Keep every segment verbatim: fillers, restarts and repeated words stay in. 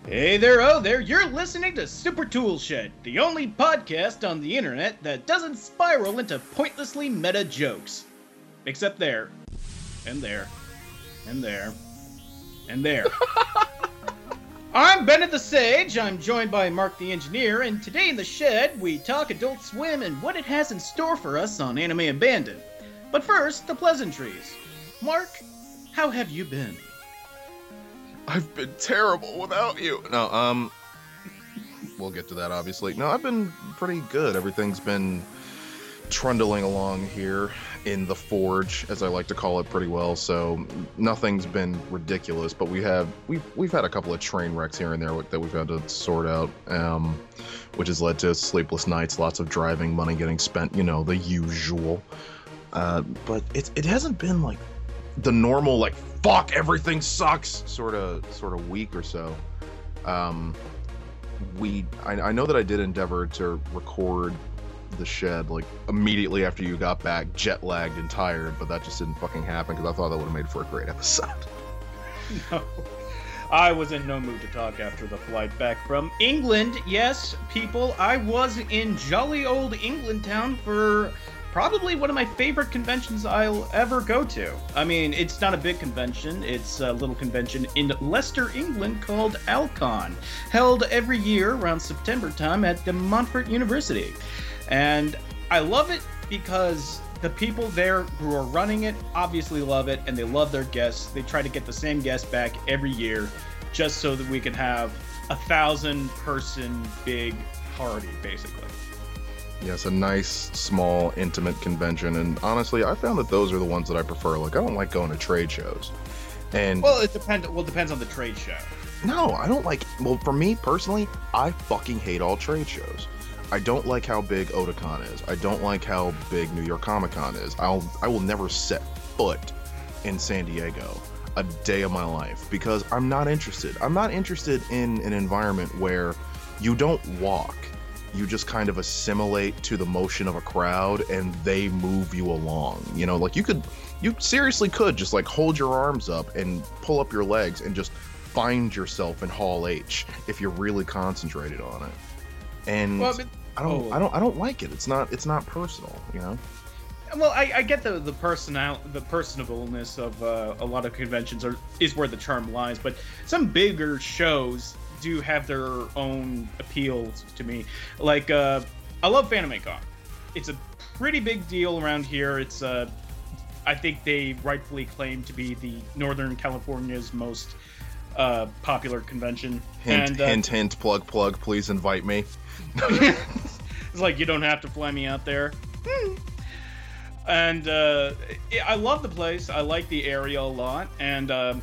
Hey there, oh there, you're listening to Super Tool Shed, the only podcast on the internet that doesn't spiral into pointlessly meta jokes. Except there, and there, and there, and there. I'm Bennett the Sage, I'm joined by Mark the Engineer, and today in the shed, we talk Adult Swim and what it has in store for us on Anime Abandoned. But first, the pleasantries. Mark, how have you been? I've been terrible without you. No, um, we'll get to that, obviously. No, I've been pretty good. Everything's been trundling along here in the forge, as I like to call it, pretty well. So nothing's been ridiculous, but we have we've we've had a couple of train wrecks here and there that we've had to sort out, um, which has led to sleepless nights, lots of driving, money getting spent, you know, the usual. Uh, but it it hasn't been like the normal like fuck everything sucks sort of sort of week or so. Um, we I, I know that I did endeavor to record the shed like immediately after you got back, jet lagged and tired, but that just didn't fucking happen because I thought that would have made for a great episode. No, I was in no mood to talk after the flight back from England. Yes, people, I was in jolly old England town for probably one of my favorite conventions I'll ever go to. I mean, it's not a big convention. It's a little convention in Leicester, England called Alcon, held every year around September time at De Montfort University. And I love it because the people there who are running it obviously love it, and they love their guests. They try to get the same guests back every year just so that we can have a thousand person big party, basically. Yes, a nice, small, intimate convention, and honestly, I found that those are the ones that I prefer. Like, I don't like going to trade shows. And well, it depends. Well, it depends on the trade show. No, I don't like. Well, for me personally, I fucking hate all trade shows. I don't like how big Otakon is. I don't like how big New York Comic Con is. I'll I will never set foot in San Diego a day of my life because I'm not interested. I'm not interested in an environment where you don't walk. You just kind of assimilate to the motion of a crowd and they move you along. You know, like you could, you seriously could just like hold your arms up and pull up your legs and just find yourself in Hall H if you're really concentrated on it. And well, but, I don't, oh. I don't, I don't like it. It's not, it's not personal, you know? Well, I, I get the the personal the personableness of uh, a lot of conventions are, is where the charm lies, but some bigger shows do have their own appeals to me. Like, uh, I love FanimeCon. It's a pretty big deal around here. It's, uh, I think they rightfully claim to be the Northern California's most uh, popular convention. Hint, and, uh, hint, hint, plug, plug, please invite me. It's like, you don't have to fly me out there. And uh, I love the place. I like the area a lot. And, um,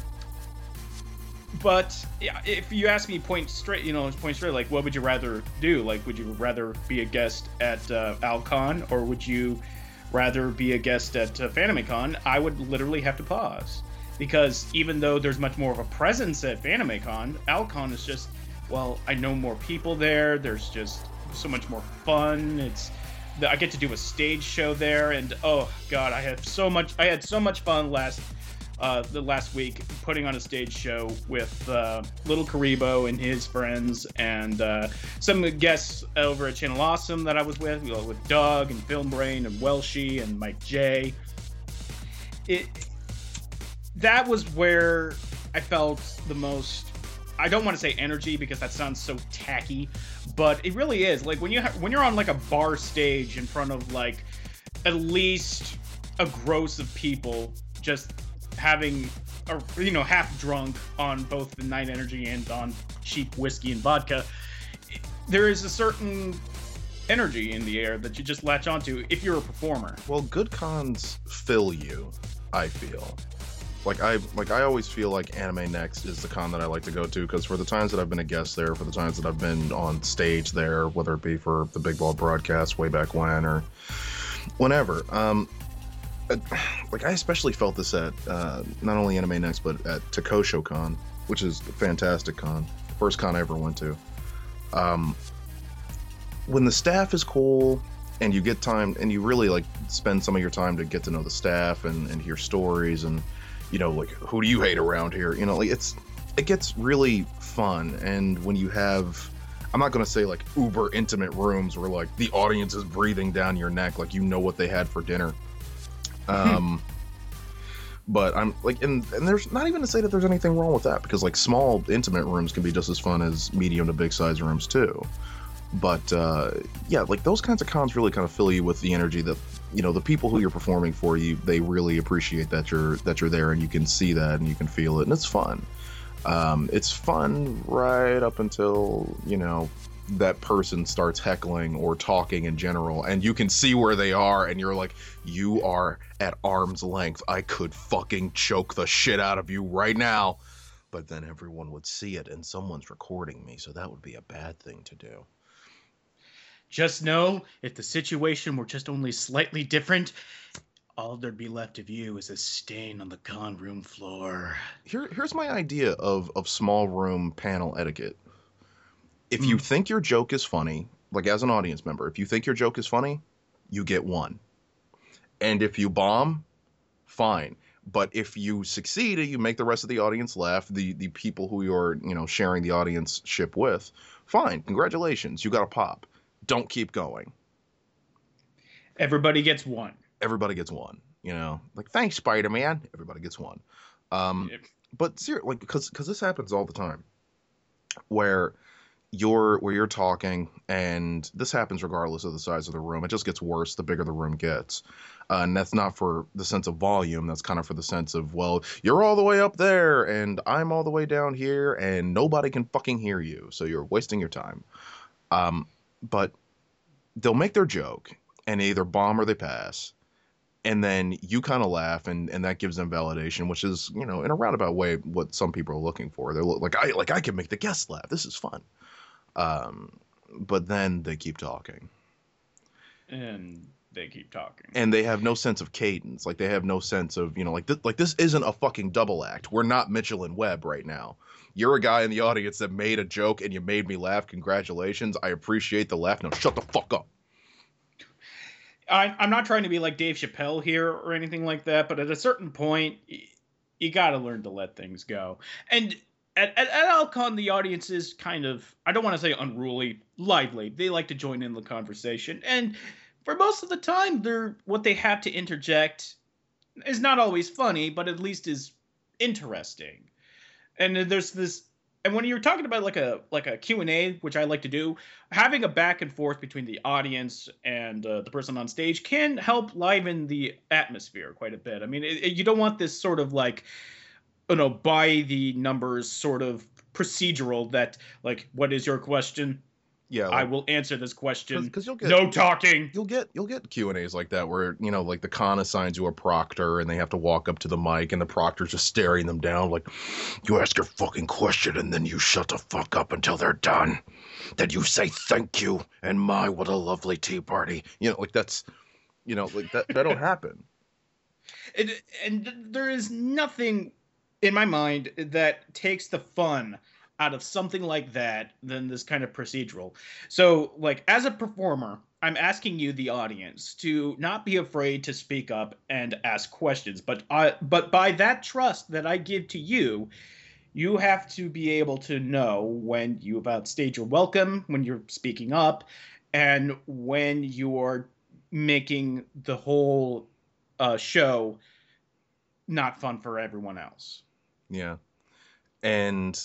But if you ask me point straight, you know, point straight, like, what would you rather do? Like, would you rather be a guest at uh, Alcon, or would you rather be a guest at uh, FanimeCon? I would literally have to pause. Because even though there's much more of a presence at FanimeCon, Alcon is just, well, I know more people there. There's just so much more fun. It's, I get to do a stage show there, and oh God, I had so much, I had so much fun last Uh, the last week putting on a stage show with uh, Little Karibo and his friends and uh, some guests over at Channel Awesome that I was with, you know, with Doug and Film Brain and Welshie and Mike J. It that was where I felt the most. I don't want to say energy because that sounds so tacky, but it really is. Like when you ha- when you're on like a bar stage in front of like at least a gross of people just having a, you know, half drunk on both the night energy and on cheap whiskey and vodka, there is a certain energy in the air that you just latch onto if you're a performer. Well, good cons fill you, I feel. Like I like I always feel like Anime Next is the con that I like to go to, because for the times that I've been a guest there, for the times that I've been on stage there, whether it be for the Big Ball broadcast way back when or whenever, um, like I especially felt this at uh, not only Anime Next but at Takosho Con, which is a fantastic con, first con I ever went to. Um, when the staff is cool and you get time and you really like spend some of your time to get to know the staff and, and hear stories and, you know, like, who do you hate around here? You know, like it's it gets really fun. And when you have, I'm not going to say like uber intimate rooms where like the audience is breathing down your neck, like you know what they had for dinner. Um, but I'm like, and, and there's not even to say that there's anything wrong with that, because like small intimate rooms can be just as fun as medium to big size rooms too. But uh, yeah, like those kinds of cons really kind of fill you with the energy that, you know, the people who you're performing for, you, they really appreciate that you're that you're there, and you can see that and you can feel it, and it's fun. Um, it's fun right up until, you know, that person starts heckling or talking in general, and you can see where they are, and you're like, you are at arm's length. I could fucking choke the shit out of you right now. But then everyone would see it, and someone's recording me, so that would be a bad thing to do. Just know, if the situation were just only slightly different, all there'd be left of you is a stain on the con room floor. Here, here's my idea of, of small room panel etiquette. If mm. you think your joke is funny, like as an audience member, if you think your joke is funny, you get one. And if you bomb, fine. But if you succeed and you make the rest of the audience laugh, the, the people who you're, you know, sharing the audience ship with, fine, congratulations, you got a pop. Don't keep going. Everybody gets one. Everybody gets one. You know, like, thanks, Spider-Man. Everybody gets one. Um, yep. But seriously, like, because because this happens all the time, where you're where you're talking, and this happens regardless of the size of the room. It just gets worse the bigger the room gets, uh, and that's not for the sense of volume. That's kind of for the sense of, well, you're all the way up there, and I'm all the way down here, and nobody can fucking hear you, so you're wasting your time. Um. But they'll make their joke, and they either bomb or they pass, and then you kind of laugh, and, and that gives them validation, which is, you know, in a roundabout way, what some people are looking for. They're like, I like I can make the guests laugh. This is fun. Um, but then they keep talking, and they keep talking, and they have no sense of cadence. Like they have no sense of, you know, like th- like this isn't a fucking double act. We're not Mitchell and Webb right now. You're a guy in the audience that made a joke and you made me laugh. Congratulations. I appreciate the laugh. Now shut the fuck up. I, I'm not trying to be like Dave Chappelle here or anything like that, but at a certain point, you got to learn to let things go. And at, at, at Alcon, the audience is kind of, I don't want to say unruly, lively. They like to join in the conversation. And for most of the time, they're what they have to interject is not always funny, but at least is interesting. And there's this, and when you're talking about like a like a Q and A, which I like to do, having a back and forth between the audience and uh, the person on stage can help liven the atmosphere quite a bit. I mean, it, it, you don't want this sort of like, you know, by the numbers sort of procedural that like, what is your question? Yeah, like, I will answer this question. Because you'll get no talking. You'll get you'll get Q and A's like that where, you know, like the con assigns you a proctor and they have to walk up to the mic and the proctor's just staring them down like, you ask your fucking question and then you shut the fuck up until they're done. Then you say thank you and my what a lovely tea party. You know, like that's, you know, like that that'll happen. And, and there is nothing in my mind that takes the fun out of something like that than this kind of procedural. So, like, as a performer, I'm asking you, the audience, to not be afraid to speak up and ask questions. But I, but by that trust that I give to you, you have to be able to know when you've outstayed your welcome, when you're speaking up, and when you're making the whole uh, show not fun for everyone else. Yeah. And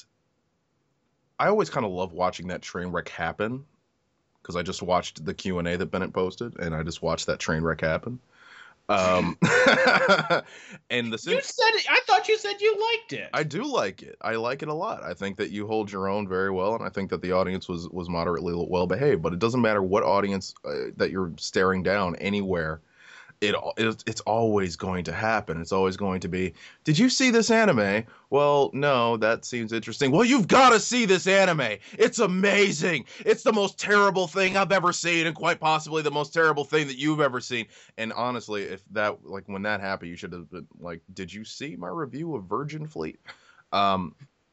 I always kind of love watching that train wreck happen, because I just watched the Q and A that Bennett posted, and I just watched that train wreck happen. Um, and the you said it, I thought you said you liked it. I do like it. I like it a lot. I think that you hold your own very well, and I think that the audience was was moderately well behaved. But it doesn't matter what audience uh, that you're staring down anywhere. It, it it's always going to happen. It's always going to be, did you see this anime? Well, no, that seems interesting. Well, you've got to see this anime. It's amazing. It's the most terrible thing I've ever seen, and quite possibly the most terrible thing that you've ever seen. And honestly, if that, like, when that happened, you should have been like, did you see my review of Virgin Fleet? Um,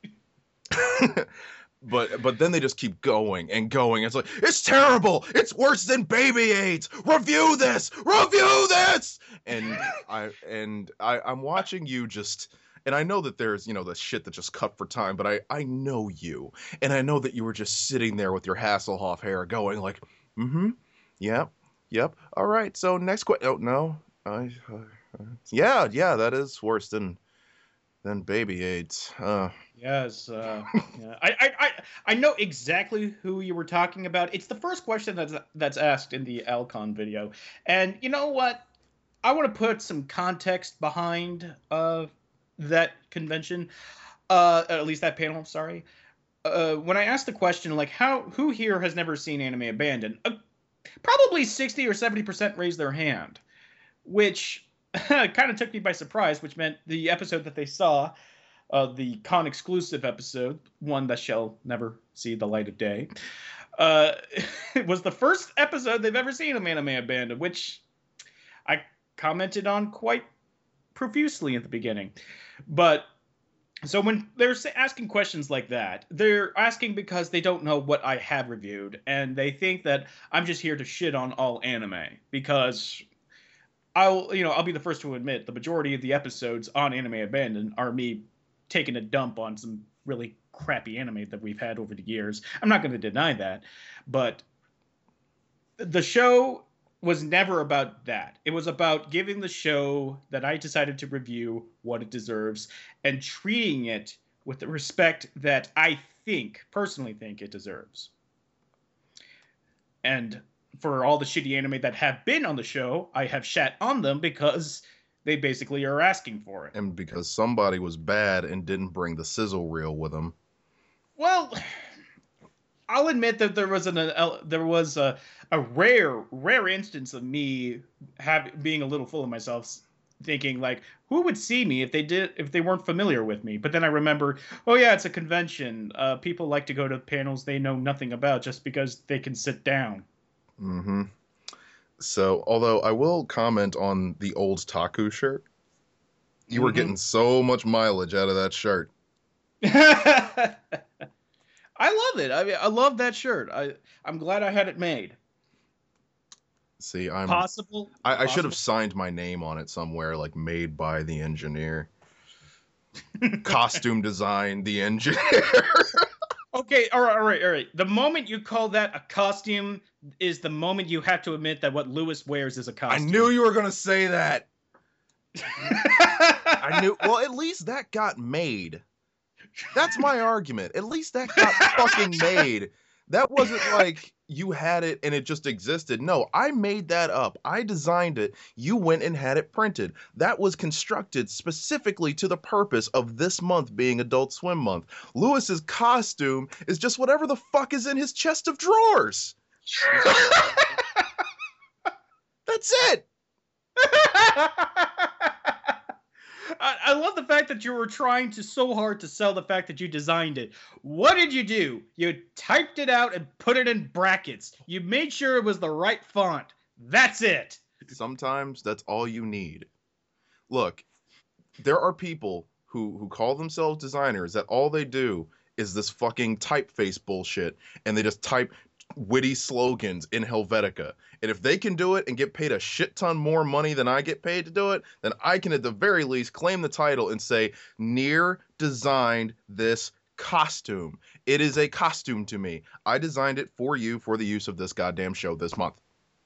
But but then they just keep going and going. It's like, it's terrible. It's worse than baby AIDS. Review this. Review this. And I and I I'm watching you just And I know that there's, you know, the shit that just cut for time, but I, I know you. And I know that you were just sitting there with your Hasselhoff hair going like, mm-hmm, yep, yep. All right, so next question. Oh, no. I, uh, yeah, yeah, that is worse than than baby AIDS. Uh, Yes, uh, yeah. I, I, I, I know exactly who you were talking about. It's the first question that's that's asked in the Alcon video, and you know what? I want to put some context behind uh, that convention, uh, at least that panel. Sorry. Uh, when I asked the question, like, how who here has never seen Anime Abandoned? Uh, probably sixty or seventy percent raised their hand, which kind of took me by surprise. Which meant the episode that they saw. Uh, the con exclusive episode, one that shall never see the light of day, uh, it was the first episode they've ever seen of Anime Abandoned, which I commented on quite profusely at the beginning. But so when they're asking questions like that, they're asking because they don't know what I have reviewed, and they think that I'm just here to shit on all anime because I'll, you know, I'll be the first to admit the majority of the episodes on Anime Abandoned are me taking a dump on some really crappy anime that we've had over the years. I'm not going to deny that, but the show was never about that. It was about giving the show that I decided to review what it deserves and treating it with the respect that I think, personally think it deserves. And for all the shitty anime that have been on the show, I have shat on them because they basically are asking for it. And because somebody was bad and didn't bring the sizzle reel with them. Well, I'll admit that there was an uh, there was a, a rare rare instance of me have, being a little full of myself, thinking like, who would see me if they did if they weren't familiar with me? But then I remember, oh yeah, it's a convention. Uh, people like to go to panels they know nothing about just because they can sit down. Mm-hmm. So, although I will comment on the old Taku shirt, you mm-hmm. were getting so much mileage out of that shirt. I love it. I mean, I love that shirt. I I'm glad I had it made. See, I'm possible. I, possible. I should have signed my name on it somewhere, like made by the engineer. Costume design, the engineer. Okay, all right, all right, all right. The moment you call that a costume is the moment you have to admit that what Lewis wears is a costume. I knew you were going to say that. I knew. Well, at least that got made. That's my argument. At least that got fucking made. That wasn't like you had it and it just existed. No, I made that up. I designed it. You went and had it printed. That was constructed specifically to the purpose of this month being Adult Swim month. Lewis's costume is just whatever the fuck is in his chest of drawers. That's it. I, I love the fact that you were trying to so hard to sell the fact that you designed it. What did you do? You typed it out and put it in brackets. You made sure it was the right font. That's it. Sometimes that's all you need. Look, there are people who, who call themselves designers that all they do is this fucking typeface bullshit, and they just type witty slogans in Helvetica. And if they can do it and get paid a shit ton more money than I get paid to do it, then I can at the very least claim the title and say, Nier designed this costume. It is a costume to me. I designed it for you for the use of this goddamn show this month.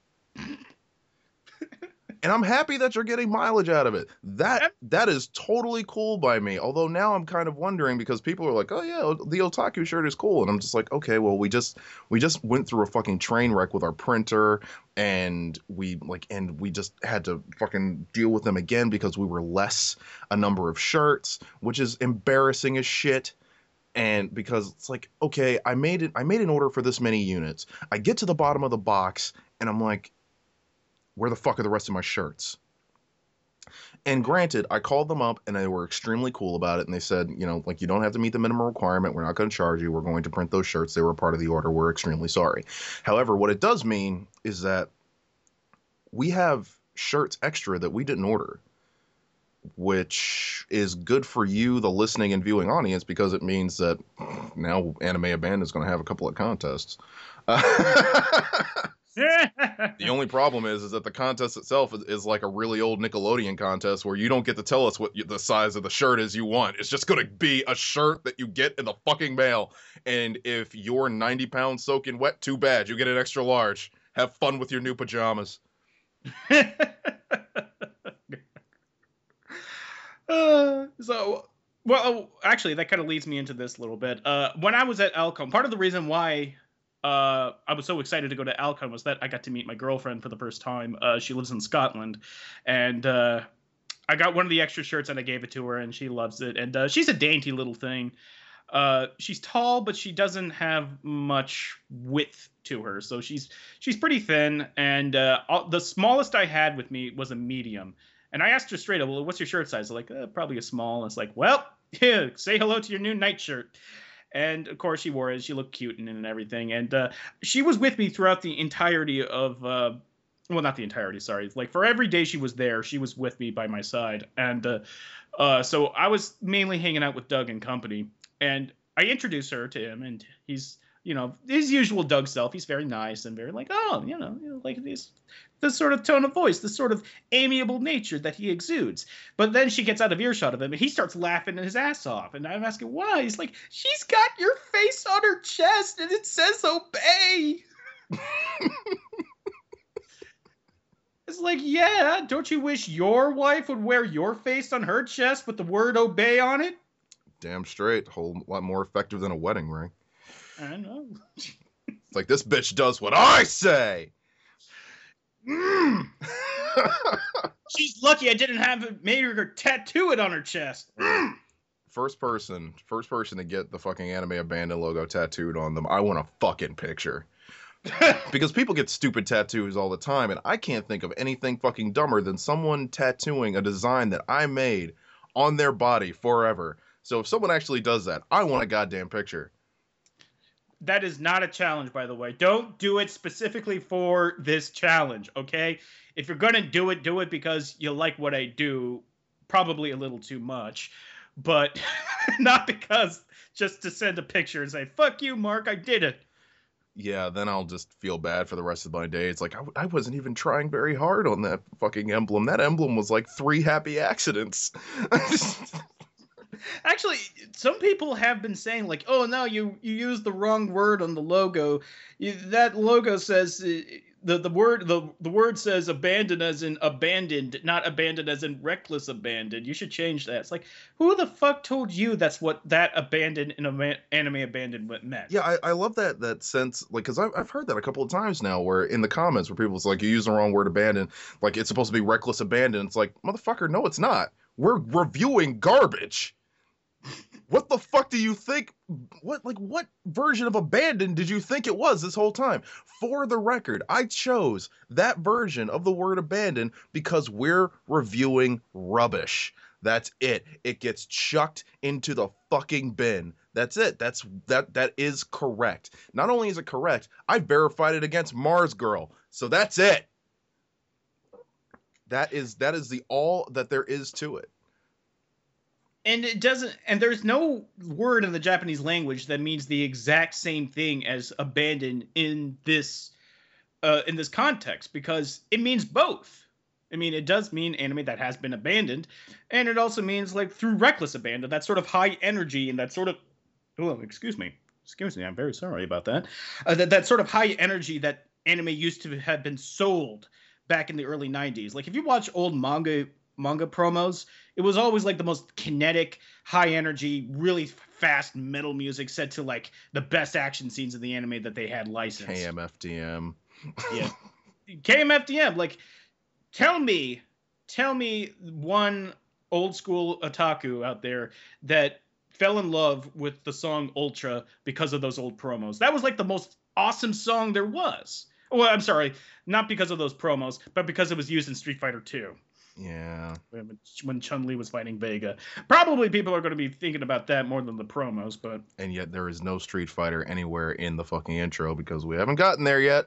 And I'm happy that you're getting mileage out of it. That that is totally cool by me. Although now I'm kind of wondering because people are like, "Oh yeah, the otaku shirt is cool," and I'm just like, "Okay, well we just we just went through a fucking train wreck with our printer, and we like and we just had to fucking deal with them again because we were less a number of shirts, which is embarrassing as shit." And because it's like, okay, I made it. I made an order for this many units. I get to the bottom of the box, and I'm like, where the fuck are the rest of my shirts? And granted, I called them up and they were extremely cool about it. And they said, you know, like, you don't have to meet the minimum requirement. We're not going to charge you. We're going to print those shirts. They were a part of the order. We're extremely sorry. However, what it does mean is that we have shirts extra that we didn't order, which is good for you, the listening and viewing audience, because it means that now Anime Abandoned is going to have a couple of contests. Uh, The only problem is, is that the contest itself is, is like a really old Nickelodeon contest where you don't get to tell us what you, the size of the shirt is you want. It's just going to be a shirt that you get in the fucking mail. And if you're ninety pounds soaking wet, too bad. You get an extra large. Have fun with your new pajamas. uh, so, well, actually, that kind of leads me into this a little bit. Uh, when I was at Alcon, part of the reason why uh, I was so excited to go to Alcon was that I got to meet my girlfriend for the first time. Uh, she lives in Scotland, and uh, I got one of the extra shirts and I gave it to her, and she loves it. And uh, she's a dainty little thing. Uh, she's tall, but she doesn't have much width to her, so she's she's pretty thin. And uh, all, the smallest I had with me was a medium. And I asked her straight up, well, what's your shirt size? I'm like, uh, probably a small. And it's like, well, yeah, say hello to your new nightshirt. And of course she wore it. She looked cute and, and everything. And uh, she was with me throughout the entirety of, uh, well, not the entirety, sorry. Like for every day she was there, she was with me by my side. And uh, uh, so I was mainly hanging out with Doug and company. And I introduced her to him, and he's, you know, his usual Doug self. He's very nice and very like, oh, you know, you know like this, this sort of tone of voice, this sort of amiable nature that he exudes. But then she gets out of earshot of him, and he starts laughing his ass off. And I'm asking why. He's like, she's got your face on her chest, and it says obey. It's like, yeah, don't you wish your wife would wear your face on her chest with the word obey on it? Damn straight. A whole lot more effective than a wedding ring. I know. It's like, this bitch does what I say. Mm. She's lucky I didn't have it made her tattoo it on her chest. Mm. First person, first person to get the fucking Anime Abandon logo tattooed on them. I want a fucking picture. Because people get stupid tattoos all the time, and I can't think of anything fucking dumber than someone tattooing a design that I made on their body forever. So if someone actually does that, I want a goddamn picture. That is not a challenge, by the way. Don't do it specifically for this challenge, okay? If you're going to do it, do it because you like what I do. Probably a little too much. But not because just to send a picture and say, fuck you, Mark, I did it. Yeah, then I'll just feel bad for the rest of my day. It's like, I, I wasn't even trying very hard on that fucking emblem. That emblem was like three happy accidents. Actually, some people have been saying, like, oh, no, you, you used the wrong word on the logo. You, that logo says, uh, the, the word the, the word says abandoned as in abandoned, not abandoned as in reckless abandoned. You should change that. It's like, who the fuck told you that's what that abandoned in a anime abandonment meant? Yeah, I, I love that that sense, like, because I've, I've heard that a couple of times now, where in the comments where people's like, you use the wrong word abandoned, like, it's supposed to be reckless abandon. It's like, motherfucker, no, it's not. We're reviewing garbage. What the fuck do you think? What like what version of abandon did you think it was this whole time? For the record, I chose that version of the word abandon because we're reviewing rubbish. That's it. It gets chucked into the fucking bin. That's it. That's that that is correct. Not only is it correct, I verified it against Mars Girl. So that's it. That is that is the all that there is to it. And it doesn't, and there's no word in the Japanese language that means the exact same thing as abandon in this, uh, in this context, because it means both. I mean, it does mean anime that has been abandoned, and it also means like through reckless abandon, that sort of high energy and that sort of, oh, excuse me, excuse me, I'm very sorry about that. Uh, that that sort of high energy that anime used to have been sold back in the early nineties. Like if you watch old manga. manga promos, it was always like the most kinetic, high energy, really fast metal music set to like the best action scenes in the anime that they had licensed. K M F D M. Yeah. K M F D M, like tell me, tell me one old school otaku out there that fell in love with the song Ultra because of those old promos. That was like the most awesome song there was. Well, I'm sorry, not because of those promos, but because it was used in Street Fighter two. Yeah. When Chun-Li was fighting Vega. Probably people are going to be thinking about that more than the promos, but... And yet there is no Street Fighter anywhere in the fucking intro because we haven't gotten there yet.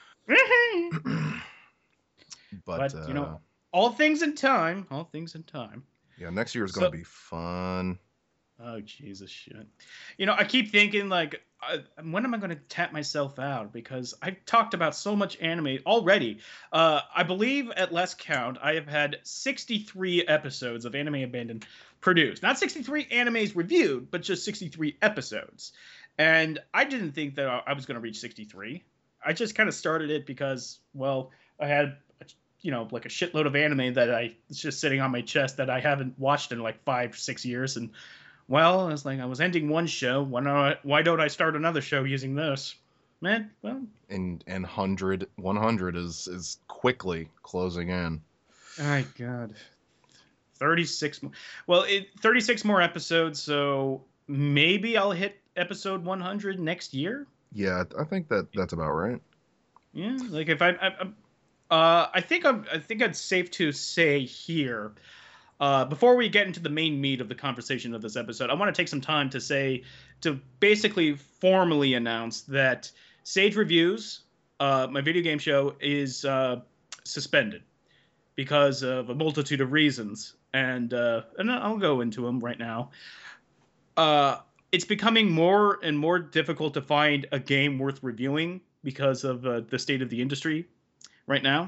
but, but, uh, you know, all things in time. All things in time. Yeah, next year is going to so, be fun. Oh, Jesus shit. You know, I keep thinking, like, uh, when am I going to tap myself out? Because I've talked about so much anime already. Uh, I believe, at last count, I have had sixty-three episodes of Anime Abandon produced. Not sixty-three animes reviewed, but just sixty-three episodes. And I didn't think that I was going to reach sixty-three. I just kind of started it because, well, I had, you know, like a shitload of anime that I, it's just sitting on my chest that I haven't watched in like five, six years. And well, I was like, I was ending one show. Why don't I, why don't I start another show using this? Man, well. And and one hundred, one hundred is is quickly closing in. My God. thirty-six more. Well, it, thirty-six more episodes, so maybe I'll hit episode one hundred next year. Yeah, I think that that's about right. Yeah, like if I, I, I uh, I think I'm, I think it's safe to say here. Uh, before we get into the main meat of the conversation of this episode, I want to take some time to say, to basically formally announce that Sage Reviews, uh, my video game show, is uh, suspended because of a multitude of reasons, and uh, and I'll go into them right now. Uh, it's becoming more and more difficult to find a game worth reviewing because of uh, the state of the industry right now.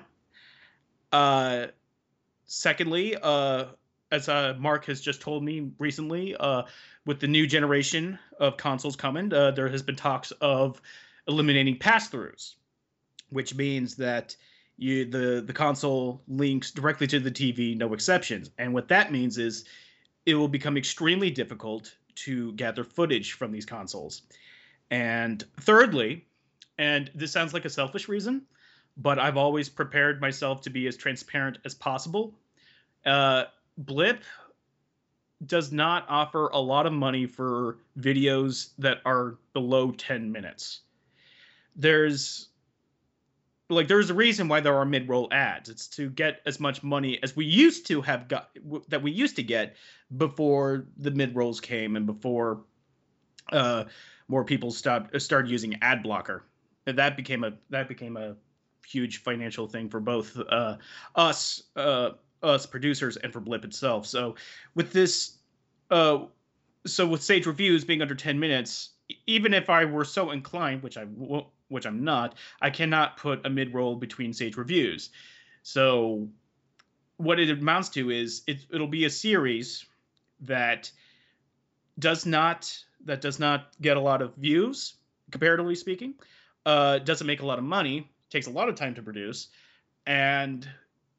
Uh, secondly, uh, as uh, Mark has just told me recently, uh, with the new generation of consoles coming, uh, there has been talks of eliminating pass-throughs, which means that you the, the console links directly to the T V, no exceptions. And what that means is it will become extremely difficult to gather footage from these consoles. And thirdly, and this sounds like a selfish reason, but I've always prepared myself to be as transparent as possible. Uh, Blip does not offer a lot of money for videos that are below ten minutes. There's like there's a reason why there are mid-roll ads. It's to get as much money as we used to have got that we used to get before the mid-rolls came and before uh, more people stopped started using ad blocker. And that became a that became a huge financial thing for both uh, us. Uh, us producers and for Blip itself. So with this, uh, so with Sage Reviews being under ten minutes, even if I were so inclined, which I won't, which I'm not, I cannot put a mid-roll between Sage Reviews. So what it amounts to is it, it'll be a series that does not, that does not get a lot of views, comparatively speaking, uh, doesn't make a lot of money, takes a lot of time to produce, and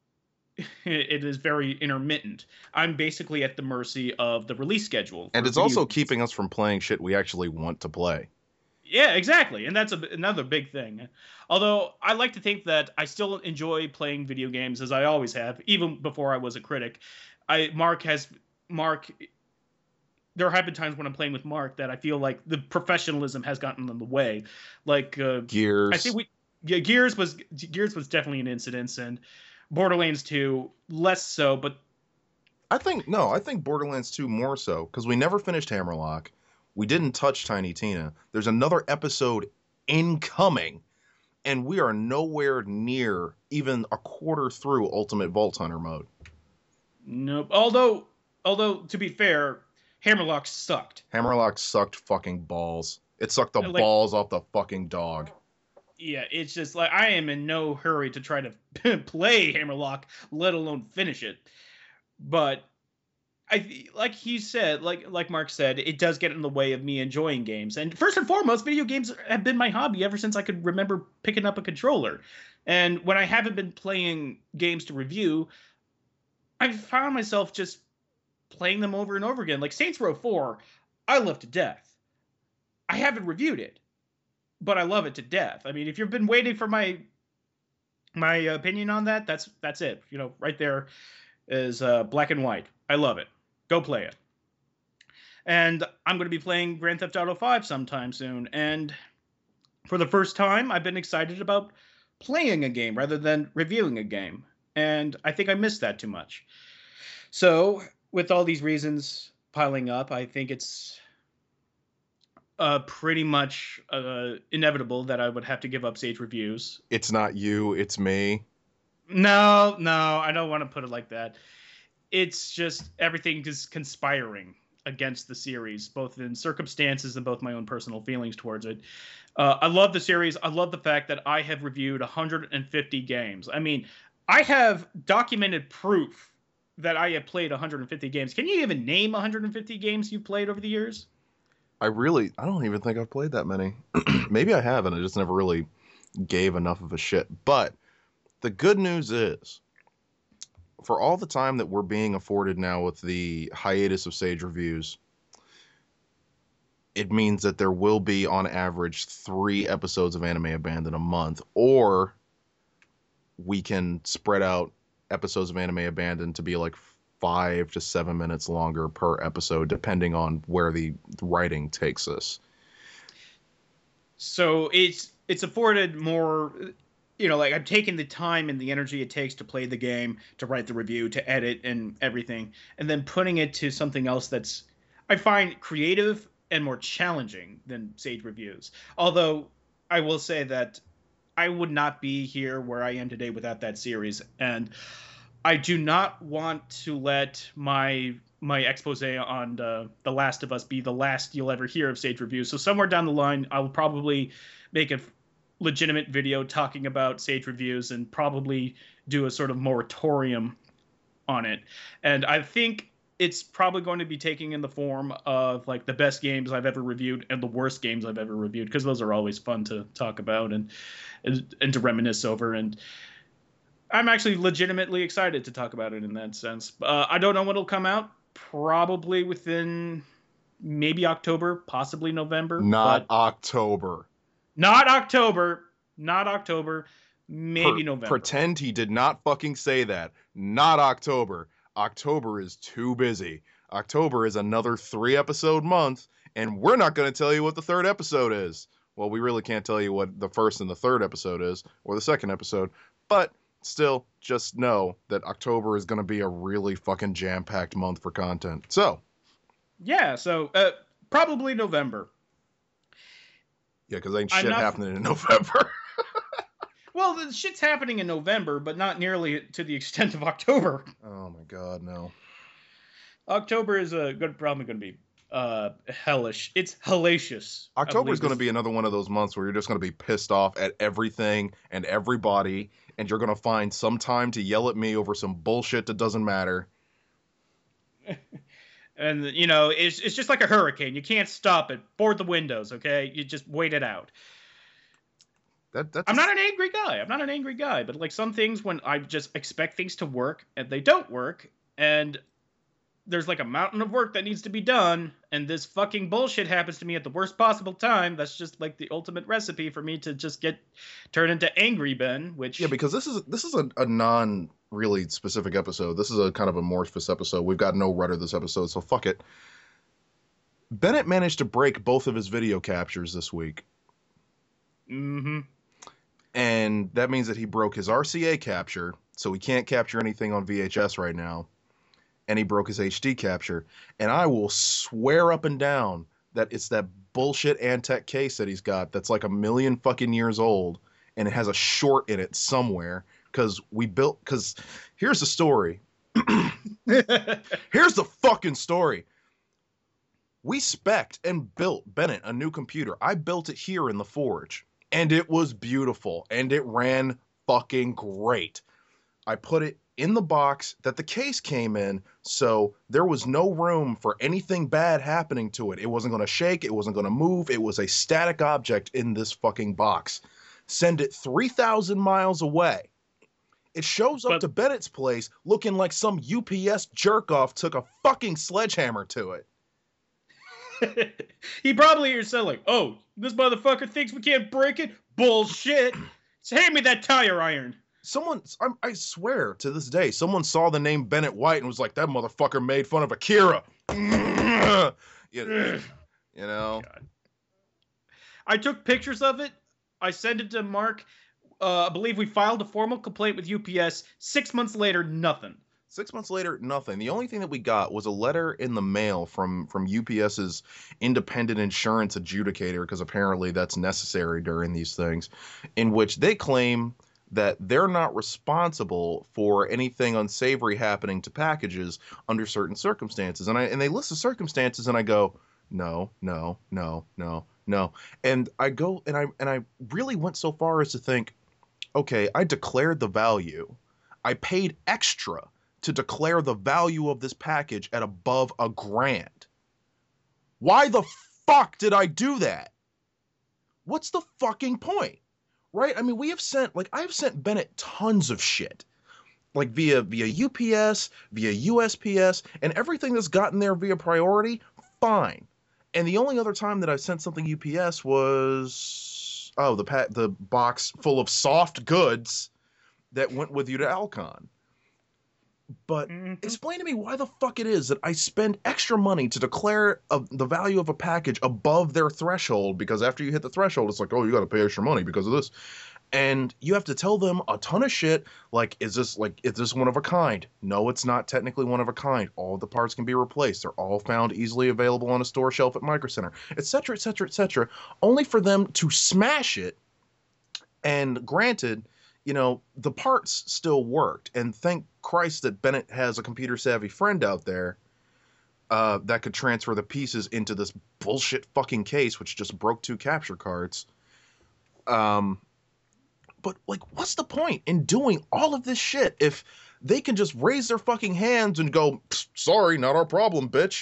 it is very intermittent. I'm basically at the mercy of the release schedule. And it's also games. Keeping us from playing shit we actually want to play. Yeah, exactly. And that's a, another big thing. Although I like to think that I still enjoy playing video games as I always have, even before I was a critic. I Mark has Mark there have been times when I'm playing with Mark that I feel like the professionalism has gotten in the way. Like uh, Gears. I think we yeah, Gears was Gears was definitely an incident, and Borderlands two, less so, but... I think, no, I think Borderlands two more so, because we never finished Hammerlock. We didn't touch Tiny Tina. There's another episode incoming, and we are nowhere near even a quarter through Ultimate Vault Hunter mode. Nope. Although, although to be fair, Hammerlock sucked. Hammerlock sucked fucking balls. It sucked the like, balls off the fucking dog. Yeah, it's just like I am in no hurry to try to play Hammerlock, let alone finish it. But I like he said, like like Mark said, it does get in the way of me enjoying games. And first and foremost, video games have been my hobby ever since I could remember picking up a controller. And when I haven't been playing games to review, I've found myself just playing them over and over again. Like Saints Row four, I love to death. I haven't reviewed it, but I love it to death. I mean, if you've been waiting for my my opinion on that, that's that's it. You know, right there is uh, black and white. I love it. Go play it. And I'm going to be playing Grand Theft Auto five sometime soon. And for the first time, I've been excited about playing a game rather than reviewing a game. And I think I missed that too much. So with all these reasons piling up, I think it's uh, pretty much uh, inevitable that I would have to give up Sage Reviews. It's not you, it's me. No, no, I don't want to put it like that. It's just everything is conspiring. against the series, both in circumstances and both my own personal feelings towards it. Uh, I love the series. I love the fact that I have reviewed one hundred fifty games. I mean, I have documented proof that I have played one hundred fifty games. Can you even name one hundred fifty games you've played over the years? I really, I don't even think I've played that many. Maybe I have, and I just never really gave enough of a shit. But the good news is, for all the time that we're being afforded now with the hiatus of Sage Reviews, it means that there will be, on average, three episodes of Anime Abandoned a month, or we can spread out episodes of Anime Abandoned to be like five to seven minutes longer per episode, depending on where the writing takes us. So it's it's afforded more, you know, like I'm taking the time and the energy it takes to play the game, to write the review, to edit and everything, and then putting it to something else that's, I find, creative and more challenging than Sage Reviews. Although I will say that I would not be here where I am today without that series, and I do not want to let my my expose on the, the Last of Us be the last you'll ever hear of Sage Reviews. So somewhere down the line, I will probably make a legitimate video talking about Sage Reviews and probably do a sort of moratorium on it. And I think it's probably going to be taking in the form of like the best games I've ever reviewed and the worst games I've ever reviewed, because those are always fun to talk about and, and and to reminisce over. And I'm actually legitimately excited to talk about it in that sense. Uh, I don't know when it'll come out. Probably within maybe October, possibly November. Not October. Not October. Not October. Maybe per- November. Pretend he did not fucking say that. Not October. October is too busy. October is another three episode month, and we're not going to tell you what the third episode is. Well, we really can't tell you what the first and the third episode is, or the second episode, but still, just know that October is going to be a really fucking jam-packed month for content. So, yeah, so uh, probably November. Yeah, because ain't I'm shit not... happening in November. Well, the shit's happening in November, but not nearly to the extent of October. Oh my god, no. October is a good, probably going to be uh, hellish. It's hellacious. October is going to be another one of those months where you're just going to be pissed off at everything and everybody, and you're going to find some time to yell at me over some bullshit that doesn't matter. And, you know, it's it's just like a hurricane. You can't stop it. Board the windows, okay? You just wait it out. That, that's I'm not an angry guy. I'm not an angry guy. But, like, some things when I just expect things to work and they don't work, and there's, like, a mountain of work that needs to be done, and this fucking bullshit happens to me at the worst possible time, that's just, like, the ultimate recipe for me to just get turn into Angry Ben, which... Yeah, because this is this is a, a non... really specific episode. This is a kind of amorphous episode. We've got no rudder this episode, so fuck it. Bennett managed to break both of his video captures this week. Mm-hmm. And that means that he broke his R C A capture, so he can't capture anything on V H S right now. And he broke his H D capture. And I will swear up and down that it's that bullshit Antec case that he's got that's like a million fucking years old, and it has a short in it somewhere. Because we built, because here's the story. Here's the fucking story. We spec'd and built Bennett a new computer. I built it here in the Forge, and it was beautiful, and it ran fucking great. I put it in the box that the case came in, so there was no room for anything bad happening to it. It wasn't going to shake. It wasn't going to move. It was a static object in this fucking box. Send it three thousand miles away. It shows up but, to Bennett's place looking like some U P S jerk-off took a fucking sledgehammer to it. He probably said like, oh, this motherfucker thinks we can't break it? Bullshit. So hand me that tire iron. Someone, I, I swear to this day, someone saw the name Bennett White and was like, that motherfucker made fun of Akira. you, you know? God. I took pictures of it. I sent it to Mark. Uh, I believe we filed a formal complaint with U P S. Six months later, nothing. Six months later, nothing. The only thing that we got was a letter in the mail from, from UPS's independent insurance adjudicator, because apparently that's necessary during these things, in which they claim that they're not responsible for anything unsavory happening to packages under certain circumstances. And I and they list the circumstances, and I go, no, no, no, no, no. And I go and I and I really went so far as to think, okay, I declared the value. I paid extra to declare the value of this package at above a grand. Why the fuck did I do that? What's the fucking point? Right? I mean, we have sent, like, I've sent Bennett tons of shit. Like, via via U P S, via U S P S, and everything that's gotten there via priority, fine. And the only other time that I sent something U P S was, oh, the pa- the box full of soft goods that went with you to Alcon. But mm-hmm. explain to me why the fuck it is that I spend extra money to declare a, the value of a package above their threshold, because after you hit the threshold, it's like, oh, you got to pay extra money because of this. And you have to tell them a ton of shit, like, is this like is this one of a kind? No, it's not technically one of a kind. All the parts can be replaced. They're all found easily available on a store shelf at Micro Center, et cetera, et cetera, et cetera, only for them to smash it. And granted, you know, the parts still worked. And thank Christ that Bennett has a computer-savvy friend out there uh, that could transfer the pieces into this bullshit fucking case, which just broke two capture cards. Um... But, like, what's the point in doing all of this shit if they can just raise their fucking hands and go, sorry, not our problem, bitch?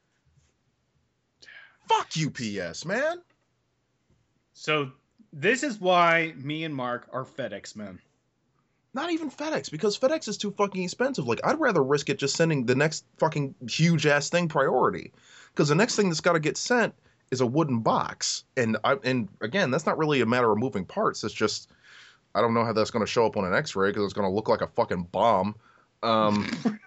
Fuck U P S, man. So this is why me and Mark are FedEx men. Not even FedEx, because FedEx is too fucking expensive. Like, I'd rather risk it just sending the next fucking huge-ass thing priority. Because the next thing that's got to get sent is a wooden box. And, I, and again, that's not really a matter of moving parts. It's just... I don't know how that's going to show up on an X-ray because it's going to look like a fucking bomb. Um,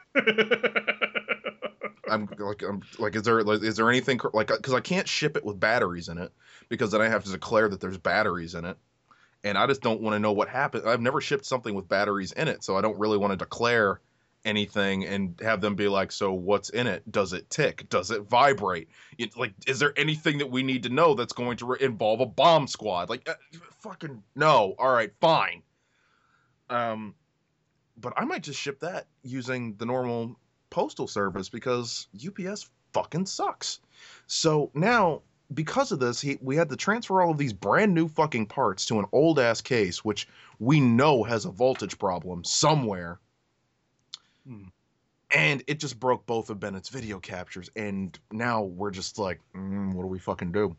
I'm like, I'm like, is there like, is there anything like because I can't ship it with batteries in it because then I have to declare that there's batteries in it, and I just don't want to know what happened. I've never shipped something with batteries in it, so I don't really want to declare anything and have them be like, so what's in it? Does it tick? Does it vibrate? It, like, is there anything that we need to know that's going to re- involve a bomb squad? Like, uh, fucking no. All right, fine. Um, but I might just ship that using the normal postal service because U P S fucking sucks. So now, because of this, he, we had to transfer all of these brand new fucking parts to an old ass case, which we know has a voltage problem somewhere. Hmm. And it just broke both of Bennett's video captures, and now we're just like, mm, what do we fucking do?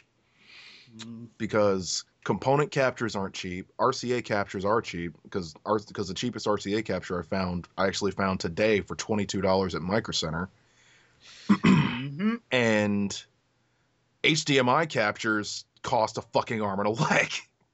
Mm. Because component captures aren't cheap. R C A captures are cheap, because because the cheapest R C A capture I found, I actually found today for twenty-two dollars at Micro Center. Mm-hmm. And H D M I captures cost a fucking arm and a leg.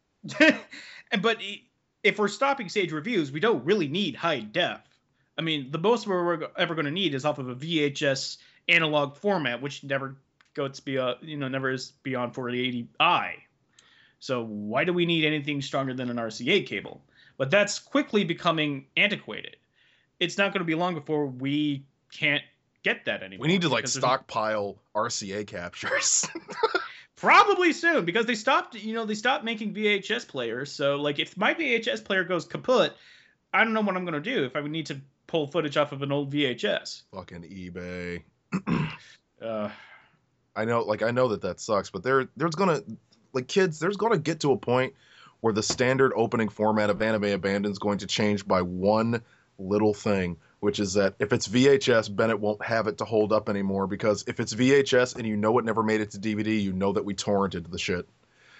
But if we're stopping Sage Reviews, we don't really need high def. I mean, the most we're ever going to need is off of a V H S analog format, which never goes beyond, you know, never is beyond forty eighty i. So why do we need anything stronger than an R C A cable? But that's quickly becoming antiquated. It's not going to be long before we can't get that anymore. We need to like stockpile R C A captures. Probably soon, because they stopped, you know, they stopped making V H S players. So like, if my V H S player goes kaput, I don't know what I'm going to do if I would need to pull footage off of an old V H S. Fucking eBay. uh, I know, like, I know that that sucks, but there, there's gonna, like, kids, there's gonna get to a point where the standard opening format of Anime Abandon is going to change by one little thing, which is that if it's V H S, Bennett won't have it to hold up anymore, because if it's V H S and you know it never made it to D V D, you know that we torrented the shit.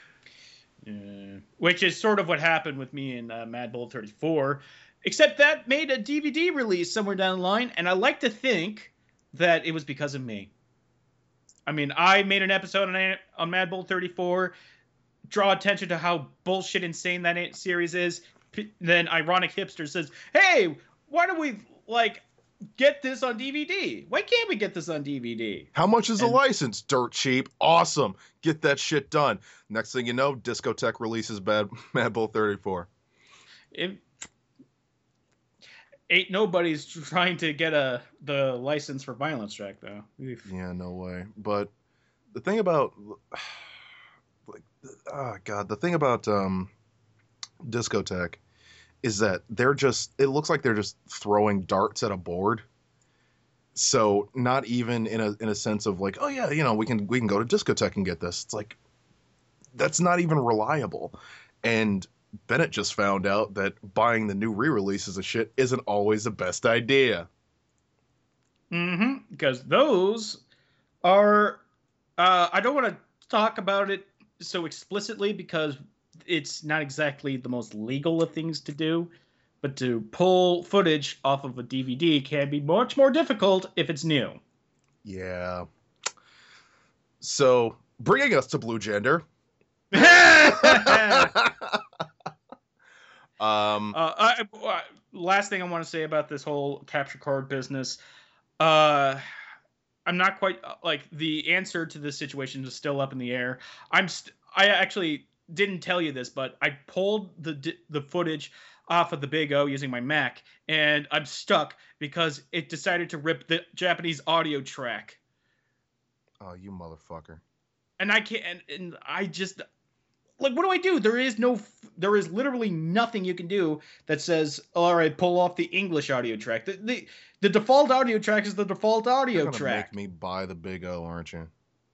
Yeah. Which is sort of what happened with me in uh, Mad Bull thirty-four. Except that made a D V D release somewhere down the line, and I like to think that it was because of me. I mean, I made an episode on, on Mad Bull thirty-four, draw attention to how bullshit insane that series is. P- then Ironic Hipster says, hey, why don't we, like, get this on D V D? Why can't we get this on D V D? How much is and, a license? Dirt cheap. Awesome. Get that shit done. Next thing you know, Discotek releases Mad, Mad Bull thirty-four. It, Ain't nobody's trying to get a the license for Violence Track, though. Oof. Yeah, no way. But the thing about, like, oh god, the thing about um, Discotek is that they're just, it looks like they're just throwing darts at a board. So not even in a in a sense of like, oh yeah, you know, we can we can go to Discotek and get this. It's like, that's not even reliable. And Bennett just found out that buying the new re-releases of shit isn't always the best idea. Mm-hmm. Because those are, uh, I don't want to talk about it so explicitly because it's not exactly the most legal of things to do, but to pull footage off of a D V D can be much more difficult if it's new. Yeah. So, bringing us to Blue Gender. um, uh, I, I, last thing I want to say about this whole capture card business, uh, I'm not quite like the answer to this situation is still up in the air. I'm st- I actually didn't tell you this, but I pulled the the footage off of the Big O using my Mac, and I'm stuck because it decided to rip the Japanese audio track. Oh, you motherfucker! And I can't. And, and I just. Like, what do I do? There is no, there is literally nothing you can do that says, all right, pull off the English audio track. The the, the default audio track is the default audio You're gonna track. Make me buy the Big O, aren't you?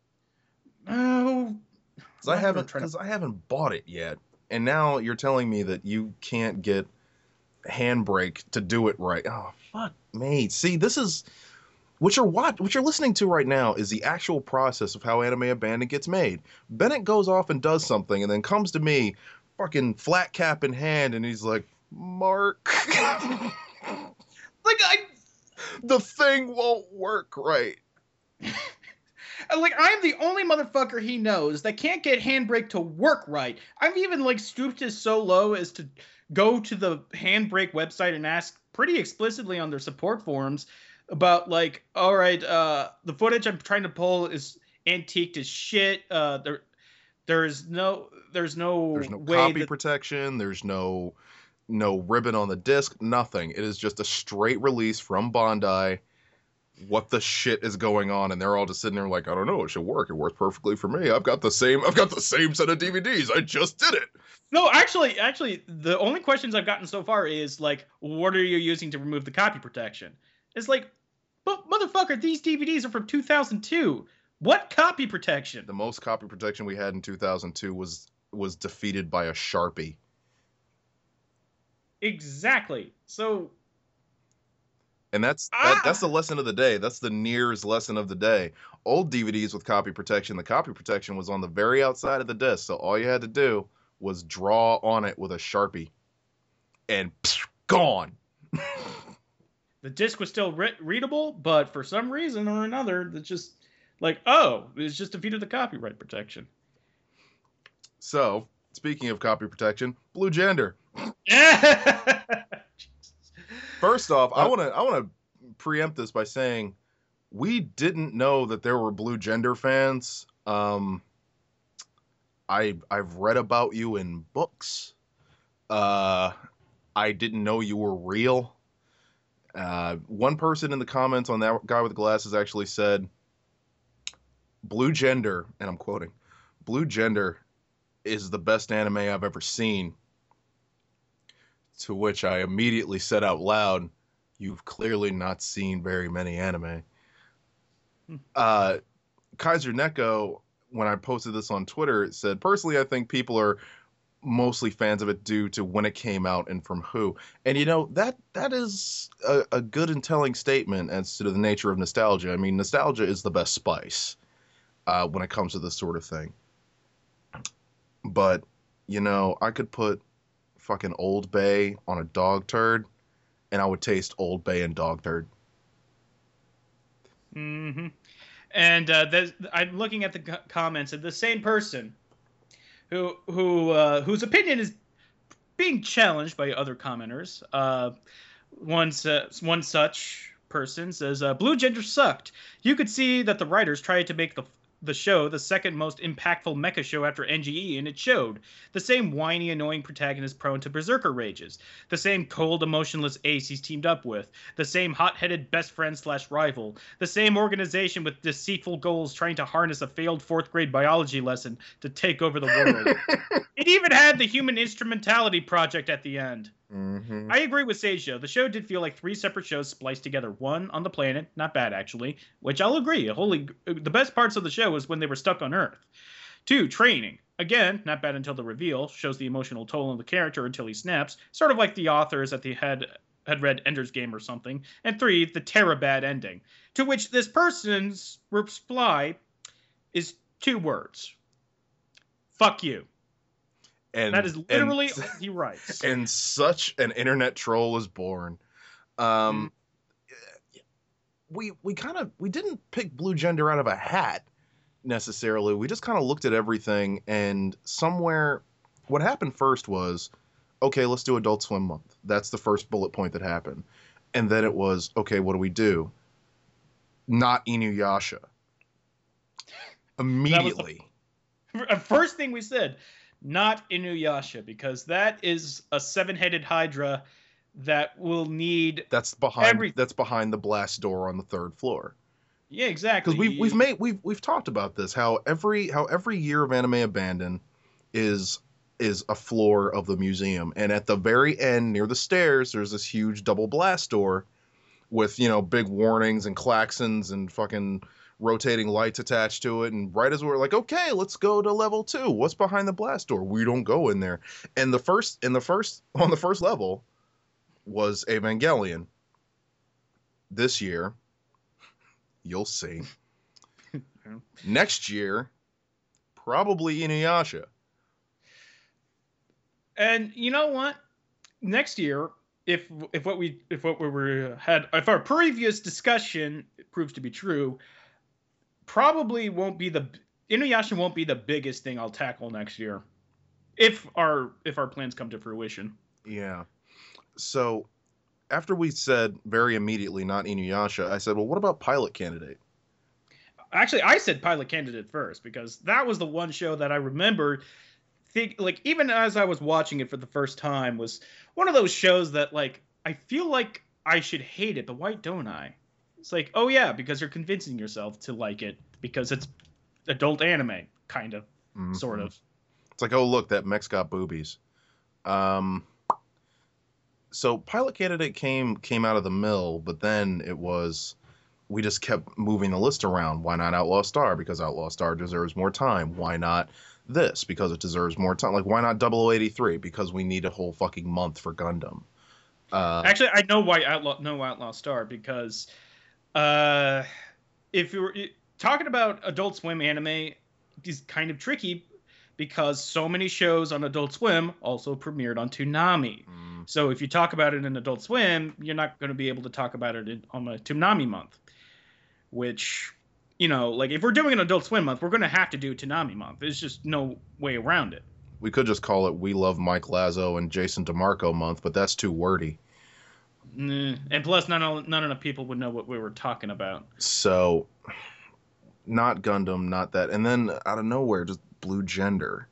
Oh, because I haven't, because to... I haven't bought it yet, and now you're telling me that you can't get Handbrake to do it right. Oh, fuck me. See, this is what you're what what you're listening to right now is the actual process of how Anime Abandoned gets made. Bennett goes off and does something, and then comes to me, fucking flat cap in hand, and he's like, "Mark, like I, the thing won't work right." Like, I'm the only motherfucker he knows that can't get Handbrake to work right. I've even like stooped it so low as to go to the Handbrake website and ask pretty explicitly on their support forums about like, all right, uh, the footage I'm trying to pull is antiqued as shit. Uh, there, there's no, there's no, there's no way copy that... protection. There's no, no ribbon on the disc. Nothing. It is just a straight release from Bandai. What the shit is going on? And they're all just sitting there like, I don't know. It should work. It works perfectly for me. I've got the same. I've got the same set of D V Ds. I just did it. No, actually, actually, the only questions I've gotten so far is like, what are you using to remove the copy protection? It's like, but motherfucker, these D V Ds are from two thousand two. What copy protection? The most copy protection we had in two thousand two was was defeated by a Sharpie. Exactly. So, and that's ah! that, that's the lesson of the day. That's the Niers lesson of the day. Old D V Ds with copy protection, the copy protection was on the very outside of the disc, so all you had to do was draw on it with a Sharpie, and psh, gone. The disc was still re- readable, but for some reason or another, it's just like, oh, it's just defeated the copyright protection. So, speaking of copy protection, Blue Gender. First off, I want to I want to preempt this by saying we didn't know that there were Blue Gender fans. Um, I I've read about you in books. Uh, I didn't know you were real. Uh, one person in the comments on that guy with glasses actually said, Blue Gender, and I'm quoting, Blue Gender is the best anime I've ever seen. To which I immediately said out loud, you've clearly not seen very many anime. Hmm. Uh, Kaiser Neko, when I posted this on Twitter, it said, personally, I think people are mostly fans of it due to when it came out and from who. And, you know, that that is a, a good and telling statement as to the nature of nostalgia. I mean, nostalgia is the best spice uh, when it comes to this sort of thing. But, you know, I could put fucking Old Bay on a dog turd, and I would taste Old Bay and dog turd. Mm-hmm. And uh, I'm looking at the co- comments, and the same person who who uh, whose opinion is being challenged by other commenters. Uh, one says, one such person says, uh, "Blue Gender sucked. You could see that the writers tried to make the the show the second most impactful mecha show after N G E, and it showed. The same whiny, annoying protagonist prone to berserker rages. The same cold, emotionless ace he's teamed up with. The same hot-headed best friend slash rival. The same organization with deceitful goals trying to harness a failed fourth grade biology lesson to take over the world. It even had the Human Instrumentality Project at the end." Mm-hmm. I agree with Sage, though. The show did feel like three separate shows spliced together. One on the planet, not bad, actually, which I'll agree. Holy, the best parts of the show was when they were stuck on Earth. Two, training. Again, not bad until the reveal. Shows the emotional toll on the character until he snaps. Sort of like the authors at the head had read Ender's Game or something. And three, the Terabad ending. To which this person's reply is two words. Fuck you. And that is literally and, all he writes. And such an internet troll is born. Um, mm. We we kind of we didn't pick Blue Gender out of a hat necessarily. We just kind of looked at everything, and somewhere, what happened first was, okay, let's do Adult Swim month. That's the first bullet point that happened, and then it was, okay, what do we do? Not Inuyasha. Immediately. The first thing we said. Not Inuyasha, because that is a seven-headed Hydra that will need. That's behind. Every... That's behind the blast door on the third floor. Yeah, exactly. Because we've we've made we've we've talked about this. How every how every year of Anime Abandon is is a floor of the museum, and at the very end near the stairs, there's this huge double blast door with, you know, big warnings and klaxons and fucking rotating lights attached to it, and right as we're like, okay, let's go to level two, what's behind the blast door? We don't go in there. And the first in the first on the first level was Evangelion. This year, you'll see. Next year, probably Inuyasha. And you know what? Next year, if if what we if what we were had if our previous discussion proves to be true, probably won't be the Inuyasha won't be the biggest thing I'll tackle next year, if our if our plans come to fruition. Yeah. So, after we said very immediately not Inuyasha, I said, well, what about Pilot Candidate? Actually, I said Pilot Candidate first because that was the one show that I remembered. Think like even as I was watching it for the first time, was one of those shows that like I feel like I should hate it, but why don't I? It's like, oh yeah, because you're convincing yourself to like it because it's adult anime, kind of, mm-hmm. sort of. It's like, oh look, that mech's got boobies. Um, so Pilot Candidate came came out of the mill, but then it was, we just kept moving the list around. Why not Outlaw Star? Because Outlaw Star deserves more time. Why not this? Because it deserves more time. Like, why not double oh eighty-three? Because we need a whole fucking month for Gundam. Uh, Actually, I know why Outlaw no Outlaw Star because. Uh, if you're talking about Adult Swim anime, is kind of tricky because so many shows on Adult Swim also premiered on Toonami. Mm. So if you talk about it in Adult Swim, you're not going to be able to talk about it in, on a Toonami month. Which, you know, like if we're doing an Adult Swim month, we're going to have to do Toonami month. There's just no way around it. We could just call it We Love Mike Lazo and Jason DeMarco month, but that's too wordy. And plus, none, none enough people would know what we were talking about. So, not Gundam, not that. And then, out of nowhere, just Blue Gender.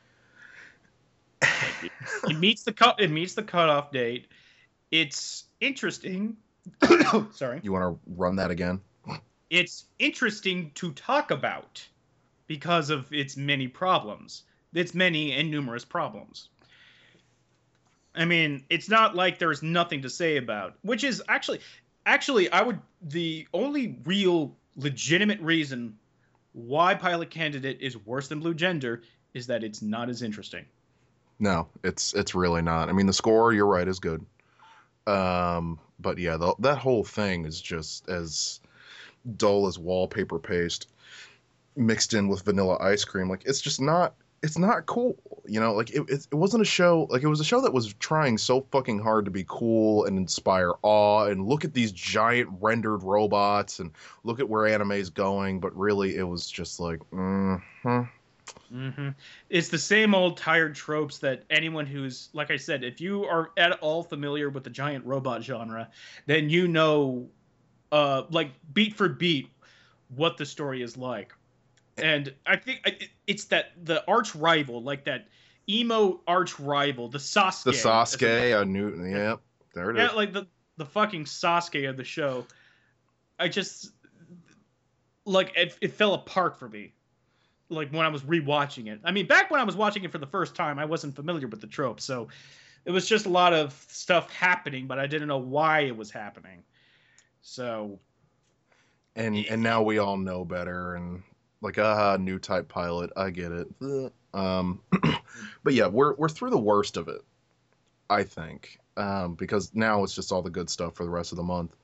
it, it meets the cut. It meets the cutoff date. It's interesting. Sorry. You want to run that again? It's interesting to talk about because of its many problems. Its many and numerous problems. I mean, it's not like there's nothing to say about, which is actually, actually, I would, the only real legitimate reason why Pilot Candidate is worse than Blue Gender is that it's not as interesting. No, it's it's really not. I mean, the score, you're right, is good. Um, but yeah, the, that whole thing is just as dull as wallpaper paste mixed in with vanilla ice cream. Like, it's just not, it's not cool. You know, like, it, it, it wasn't a show, like, it was a show that was trying so fucking hard to be cool and inspire awe and look at these giant rendered robots and look at where anime is going, but really it was just like, mm-hmm. Mm-hmm. It's the same old tired tropes that anyone who's, like I said, if you are at all familiar with the giant robot genre, then you know, uh, like, beat for beat, what the story is like. And I think it's that the arch rival, like that emo arch rival, the Sasuke. The Sasuke, I knew, yeah, there it yeah, is. Yeah, like the, the fucking Sasuke of the show. I just, like, it, it fell apart for me. Like, when I was rewatching it. I mean, back when I was watching it for the first time, I wasn't familiar with the trope, so It was just a lot of stuff happening, but I didn't know why it was happening. So, and and now we all know better, and like, ah, new type pilot, I get it. Um, but yeah, we're we're through the worst of it, I think, um, because now it's just all the good stuff for the rest of the month.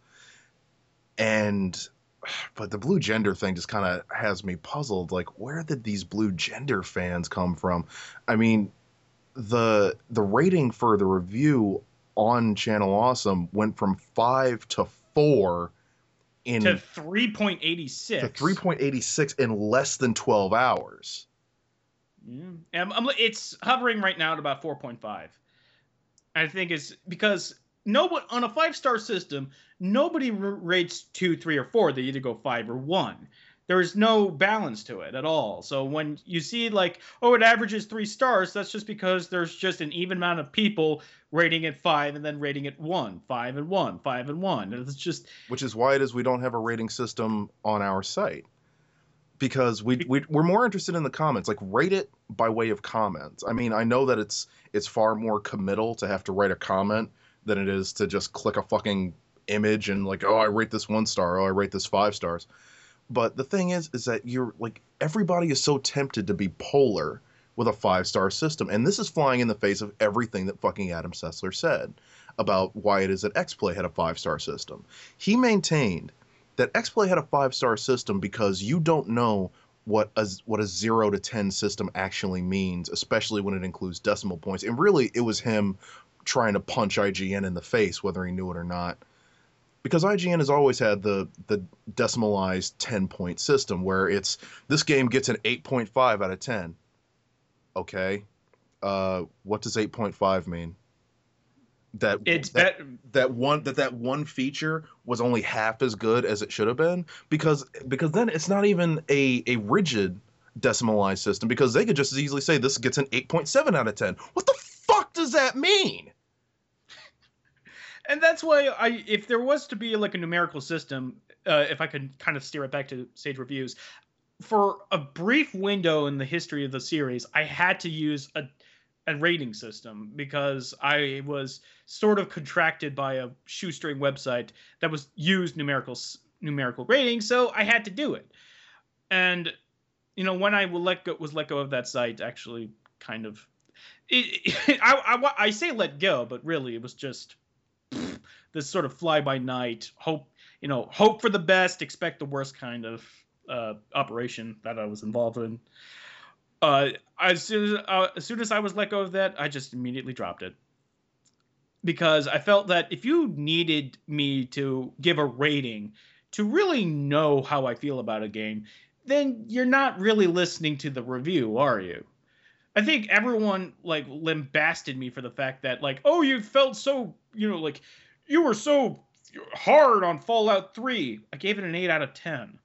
And but the blue gender thing just kind of has me puzzled. Like, where did these blue gender fans come from? I mean, the the rating for the review on Channel Awesome went from five to four in to three point eight six to three point eight six in less than twelve hours. Yeah, I'm, I'm, it's hovering right now at about four point five. I think it's because no one on a five star system, nobody rates two, three, or four. They either go five or one. There's no balance to it at all. So when you see like, oh, it averages three stars, that's just because there's just an even amount of people rating it five and then rating it one, five and one, five and one. And it's just, which is why it is we don't have a rating system on our site, because we, we we're more interested in the comments. Like, rate it by way of comments. I mean, I know that it's it's far more committal to have to write a comment than it is to just click a fucking image and like, oh, I rate this one star, oh, I rate this five stars. But the thing is, is that you're like, everybody is so tempted to be polar with a five-star system. And this is flying in the face of everything that fucking Adam Sessler said about why it is that X-Play had a five-star system. He maintained that X-Play had a five-star system because you don't know what a, what a zero to ten system actually means, especially when it includes decimal points. And really, it was him trying to punch I G N in the face, whether he knew it or not. Because I G N has always had the the decimalized ten-point system where it's, this game gets an eight point five out of ten. Okay. Uh, what does eight point five mean? That it's that, bet- that one that that one feature was only half as good as it should have been, because because then it's not even a a rigid decimalized system, because they could just as easily say this gets an eight point seven out of ten. What the fuck does that mean? And that's why I, if there was to be like a numerical system, uh, if I could kind of steer it back to Sage Reviews, for a brief window in the history of the series, I had to use a, a rating system because I was sort of contracted by a shoestring website that was used numerical numerical rating, so I had to do it. And you know, when I let go, was let go of that site, actually, kind of, it, it, I, I I say let go, but really it was just this sort of fly by night, hope, you know, hope for the best, expect the worst kind of uh, operation that I was involved in. Uh, as soon as, uh, as soon as I was let go of that, I just immediately dropped it. Because I felt that if you needed me to give a rating to really know how I feel about a game, then you're not really listening to the review, are you? I think everyone like lambasted me for the fact that like, oh, you felt so, you know, like you were so hard on Fallout three. I gave it an eight out of ten.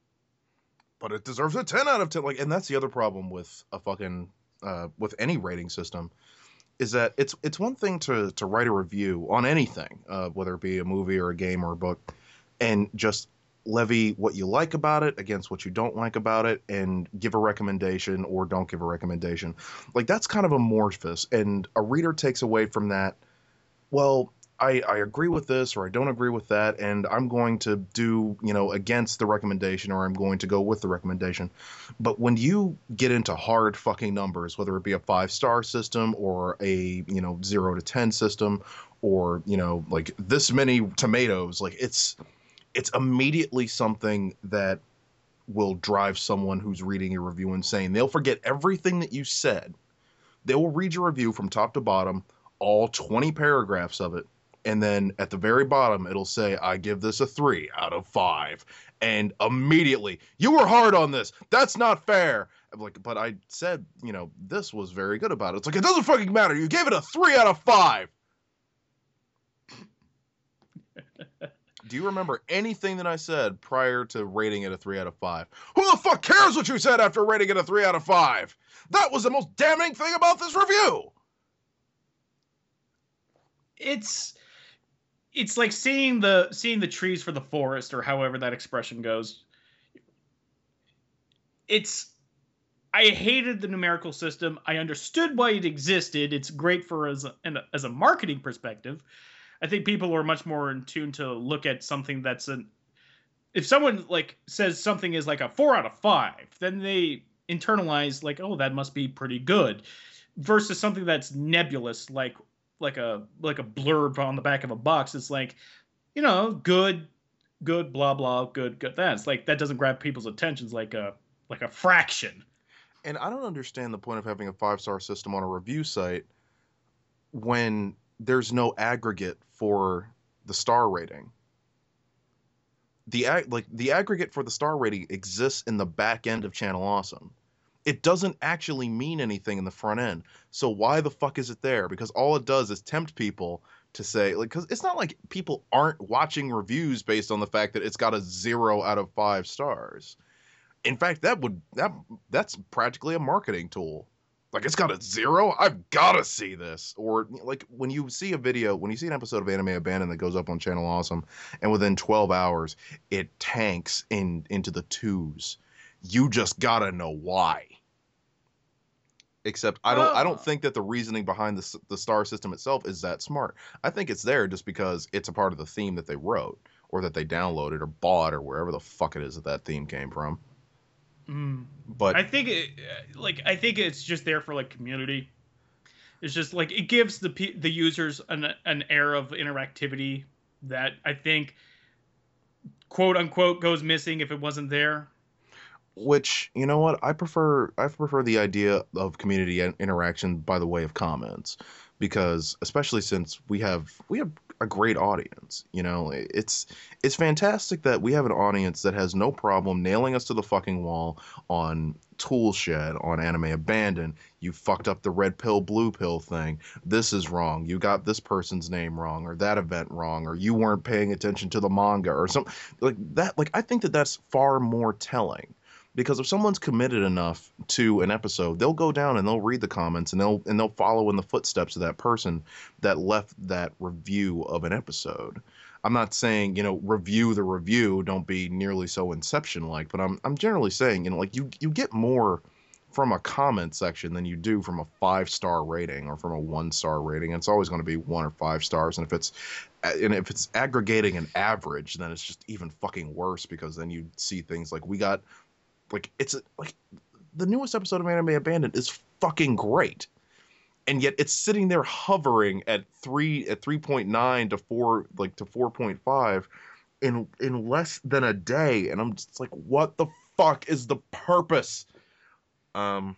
But it deserves a ten out of ten. Like, and that's the other problem with a fucking uh, with any rating system, is that it's it's one thing to to write a review on anything, uh, whether it be a movie or a game or a book, and just levy what you like about it against what you don't like about it and give a recommendation or don't give a recommendation. Like, that's kind of amorphous, and a reader takes away from that, well, I, I agree with this or I don't agree with that, and I'm going to do, you know, against the recommendation, or I'm going to go with the recommendation. But when you get into hard fucking numbers, whether it be a five-star system or a, you know, zero to ten system, or, you know, like this many tomatoes, like it's it's immediately something that will drive someone who's reading your review insane. They'll forget everything that you said. They will read your review from top to bottom, all twenty paragraphs of it, and then at the very bottom, it'll say, I give this a three out of five. And immediately, you were hard on this. That's not fair. I'm like, but I said, you know, this was very good about it. It's like, it doesn't fucking matter. You gave it a three out of five. Do you remember anything that I said prior to rating it a three out of five? Who the fuck cares what you said after rating it a three out of five? That was the most damning thing about this review. It's it's like seeing the seeing the trees for the forest, or however that expression goes. It's I hated the numerical system. I understood why it existed. It's great for as a, as a marketing perspective. I think people are much more in tune to look at something that's an. If someone like says something is like a four out of five, then they internalize like, oh, that must be pretty good, versus something that's nebulous, like like a like a blurb on the back of a box. It's like, you know, good, good, blah blah, good, good. That's like that doesn't grab people's attentions like a like a fraction. And I don't understand the point of having a five-star system on a review site when there's no aggregate for the star rating. The ag- like the aggregate for the star rating exists in the back end of Channel Awesome. It doesn't actually mean anything in the front end. So why the fuck is it there? Because all it does is tempt people to say, like, because it's not like people aren't watching reviews based on the fact that it's got a zero out of five stars. In fact, that would that that's practically a marketing tool. Like, it's got a zero? I've got to see this. Or, like, when you see a video, when you see an episode of Anime Abandoned that goes up on Channel Awesome, and within twelve hours, it tanks in into the twos, you just got to know why. Except, I don't oh. I don't think that the reasoning behind the, the star system itself is that smart. I think it's there just because it's a part of the theme that they wrote, or that they downloaded, or bought, or wherever the fuck it is that that theme came from. Mm. But I think it, like I think it's just there for like community. It's just like it gives the the users an an air of interactivity that I think quote unquote goes missing if it wasn't there. Which, you know what, I prefer I prefer the idea of community interaction by the way of comments, because especially since we have we have a great audience, you know, it's it's fantastic that we have an audience that has no problem nailing us to the fucking wall on Toolshed, on Anime Abandoned. You fucked up the red pill, blue pill thing. This is wrong. You got this person's name wrong, or that event wrong, or you weren't paying attention to the manga, or something like that. Like, I think that that's far more telling. Because if someone's committed enough to an episode, they'll go down and they'll read the comments and they'll and they'll follow in the footsteps of that person that left that review of an episode. I'm not saying, you know, review the review, don't be nearly so Inception-like, but I'm I'm generally saying, you know, like you you get more from a comment section than you do from a five-star rating or from a one-star rating. And it's always going to be one or five stars, and if it's and if it's aggregating an average, then it's just even fucking worse, because then you see things like we got. Like, it's like the newest episode of Anime Abandoned is fucking great, and yet it's sitting there hovering at three at three point nine to four, like to four point five, in in less than a day, and I'm just like, what the fuck is the purpose? Um.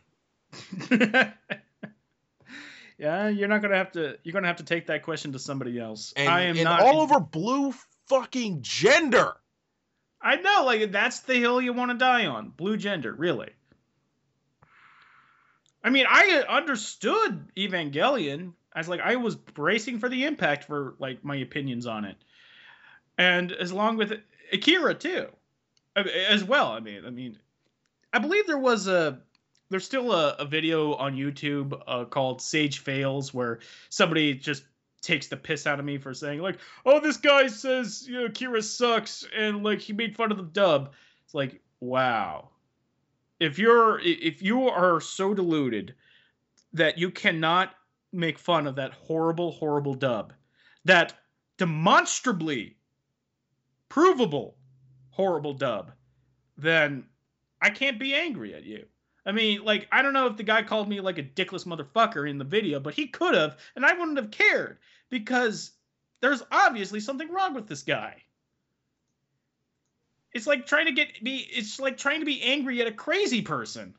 Yeah, you're not gonna have to. You're gonna have to take that question to somebody else. And, I am and not all over Blue fucking Gender. I know, like, that's the hill you want to die on. Blue Gender, really. I mean, I understood Evangelion. I was like, I was bracing for the impact for, like, my opinions on it. And as long with Akira, too. As well, I mean. I mean, I believe there was a... There's still a, a video on YouTube uh, called Sage Fails, where somebody just takes the piss out of me for saying, like, oh, this guy says, you know, Kira sucks, and, like, he made fun of the dub. It's like, wow. If you're, if you are so deluded that you cannot make fun of that horrible, horrible dub, that demonstrably provable horrible dub, then I can't be angry at you. I mean, like, I don't know if the guy called me, like, a dickless motherfucker in the video, but he could have, and I wouldn't have cared, because there's obviously something wrong with this guy. It's like trying to get me, it's like trying to be angry at a crazy person.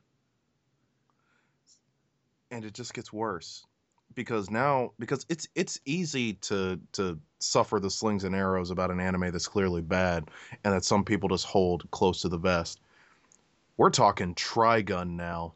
And it just gets worse. Because now, because it's it's easy to to suffer the slings and arrows about an anime that's clearly bad, and that some people just hold close to the vest. We're talking Trigun now.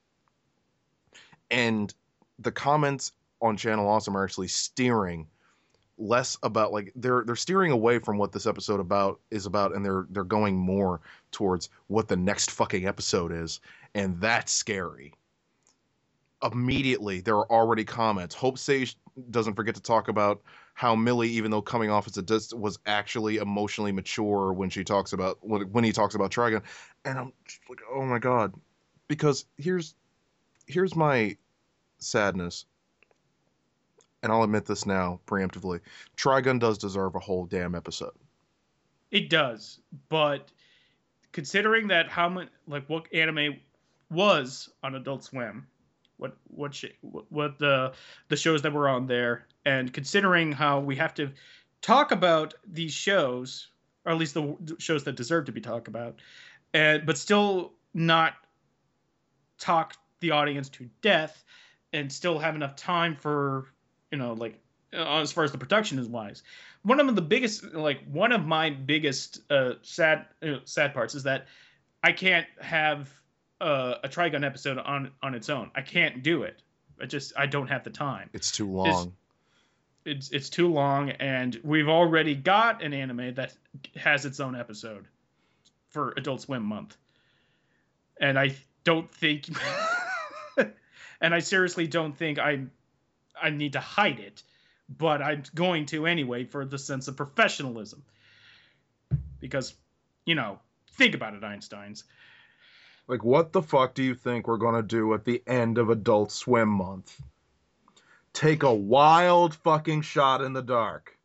And the comments on Channel Awesome are actually steering less about, like, they're they're steering away from what this episode about is about, and they're they're going more towards what the next fucking episode is, and that's scary. Immediately, there are already comments. Hope Sage doesn't forget to talk about how Millie, even though coming off as a dist, was actually emotionally mature when she talks about when, when he talks about Trigun, and I'm just like, oh my god, because here's here's my sadness, and I'll admit this now preemptively. Trigun does deserve a whole damn episode. It does, but considering that how much like what anime was on Adult Swim, what what sh- what the the shows that were on there, and considering how we have to talk about these shows, or at least the shows that deserve to be talked about, and but still not talk the audience to death, and still have enough time for, you know, like uh, as far as the production is wise. One of the biggest, like one of my biggest uh, sad uh, sad parts is that I can't have uh, a Trigun episode on on its own. I can't do it. I just I don't have the time. It's too long. It's, it's it's too long, and we've already got an anime that has its own episode for Adult Swim month, and I don't think, and I seriously don't think I I need to hide it. But I'm going to anyway for the sense of professionalism. Because, you know, think about it, Einsteins. Like, what the fuck do you think we're going to do at the end of Adult Swim month? Take a wild fucking shot in the dark.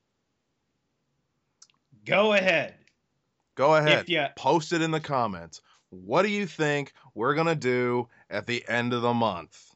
Go ahead. Go ahead. You... Post it in the comments. What do you think we're going to do at the end of the month?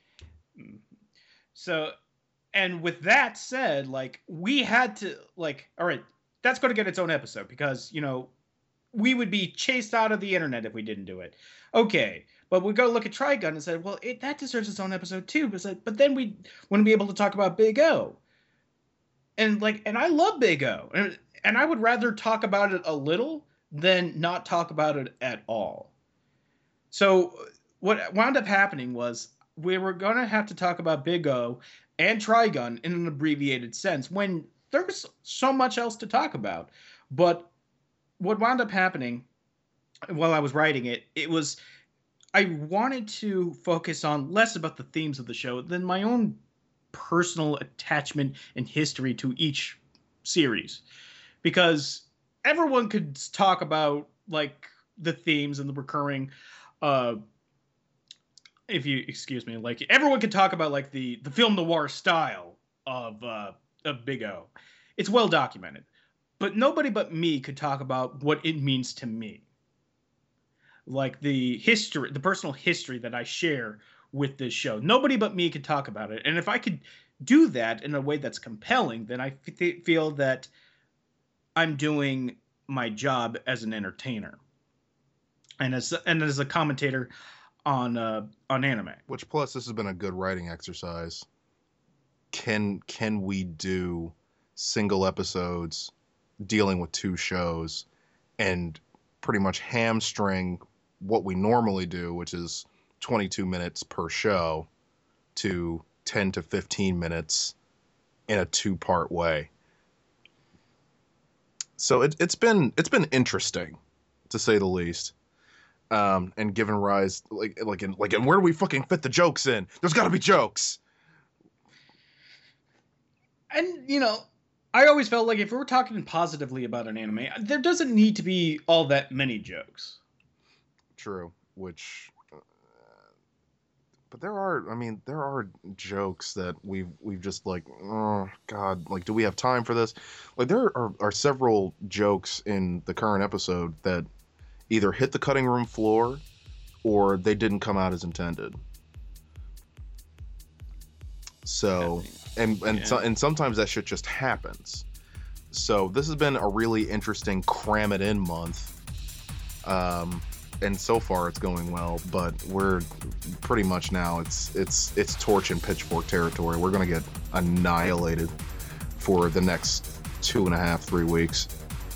So... And with that said, like, we had to, like, all right, that's going to get its own episode because, you know, we would be chased out of the internet if we didn't do it. Okay, but we go look at Trigun and said, well, it, that deserves its own episode too. But, said, but then we wouldn't be able to talk about Big O. And, like, and I love Big O. And, and I would rather talk about it a little than not talk about it at all. So what wound up happening was we were going to have to talk about Big O and Trigun in an abbreviated sense when there's so much else to talk about. But what wound up happening while I was writing it, it was I wanted to focus on less about the themes of the show than my own personal attachment and history to each series. Because everyone could talk about like the themes and the recurring uh if you excuse me, like everyone could talk about like the, the film noir style of uh, of Big O. It's well documented, but nobody but me could talk about what it means to me. Like the history, the personal history that I share with this show. Nobody but me could talk about it. And if I could do that in a way that's compelling, then I f- feel that I'm doing my job as an entertainer. And as and as a commentator on uh, on anime. Which plus this has been a good writing exercise. Can can we do single episodes dealing with two shows and pretty much hamstring what we normally do, which is twenty-two minutes per show, to ten to fifteen minutes in a two-part way. So it, it's been it's been interesting, to say the least. Um, and given rise, like, like, in, like, and where do we fucking fit the jokes in? There's got to be jokes. And you know, I always felt like if we were talking positively about an anime, there doesn't need to be all that many jokes. True, which, uh, but there are. I mean, there are jokes that we've we've just like, oh God, like, do we have time for this? Like, there are are several jokes in the current episode that either hit the cutting room floor or they didn't come out as intended. So, and and yeah. so, and sometimes that shit just happens. So this has been a really interesting cram it in month. Um, and so far it's going well, but we're pretty much now it's it's it's torch and pitchfork territory. We're gonna get annihilated for the next two and a half, three weeks.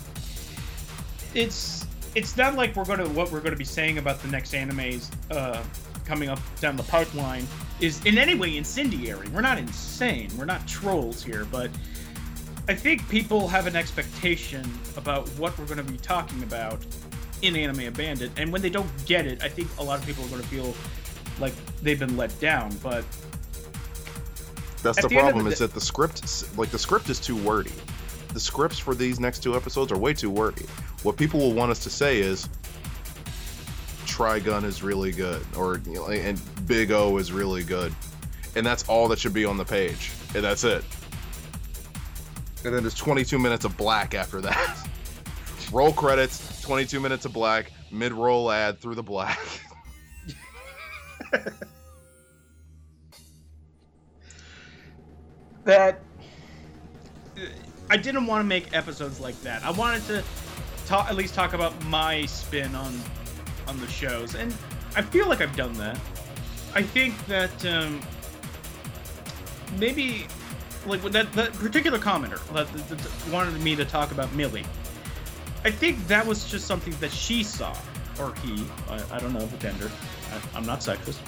It's it's not like we're gonna what we're gonna be saying about the next animes uh, coming up down the pipeline is in any way incendiary. We're not insane. We're not trolls here, but I think people have an expectation about what we're going to be talking about in Anime Abandoned, and when they don't get it, I think a lot of people are going to feel like they've been let down. But that's the problem, is that the script, like the script is too wordy. The scripts for these next two episodes are way too wordy. What people will want us to say is, Trigun is really good, or you know, and Big O is really good, and that's all that should be on the page, and that's it. And then there's twenty-two minutes of black after that. Roll credits, twenty-two minutes of black, mid-roll ad through the black. That I didn't want to make episodes like that. I wanted to talk, at least talk about my spin on on the shows, and I feel like I've done that. I think that um, maybe like that that particular commenter that, that, that wanted me to talk about Millie. I think that was just something that she saw, or he. I, I don't know the gender. I, I'm not sexist.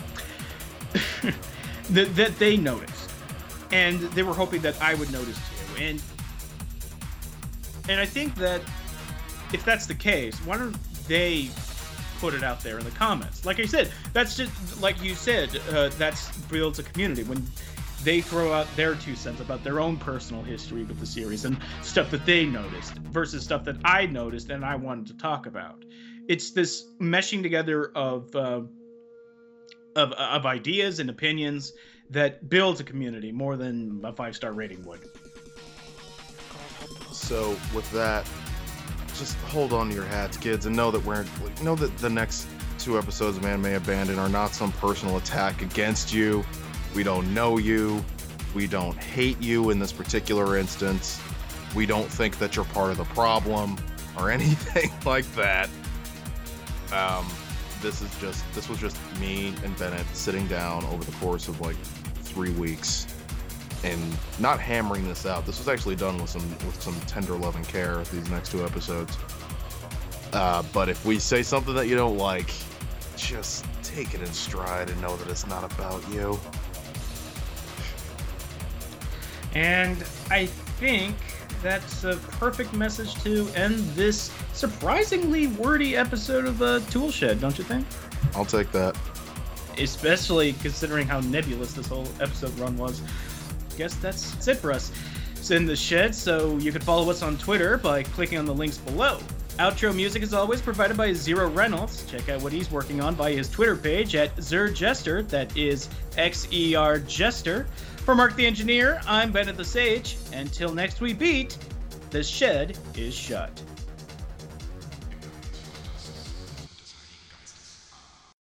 that that they noticed, and they were hoping that I would notice too. And and I think that if that's the case, why don't they put it out there in the comments? Like I said, that's just like you said. Uh, that's builds a community when they throw out their two cents about their own personal history with the series and stuff that they noticed versus stuff that I noticed and I wanted to talk about. It's this meshing together of uh, of, of ideas and opinions that builds a community more than a five-star rating would. So with that, just hold on to your hats, kids, and know that we're know that the next two episodes of Anime Abandon are not some personal attack against you. We don't know you. We don't hate you in this particular instance. We don't think that you're part of the problem or anything like that. Um, this is just this was just me and Bennett sitting down over the course of like three weeks and not hammering this out. This was actually done with some with some tender love and care. These next two episodes. Uh, but if we say something that you don't like, just take it in stride and know that it's not about you. And I think that's a perfect message to end this surprisingly wordy episode of uh, Toolshed, don't you think? I'll take that. Especially considering how nebulous this whole episode run was. Guess that's, that's it for us. It's in the shed, so you can follow us on Twitter by clicking on the links below. Outro music is always provided by Zero Reynolds. Check out what he's working on by his Twitter page at Zerjester, that is X E R Jester. For Mark the Engineer, I'm Bennett the Sage. Until next we beat, the shed is shut.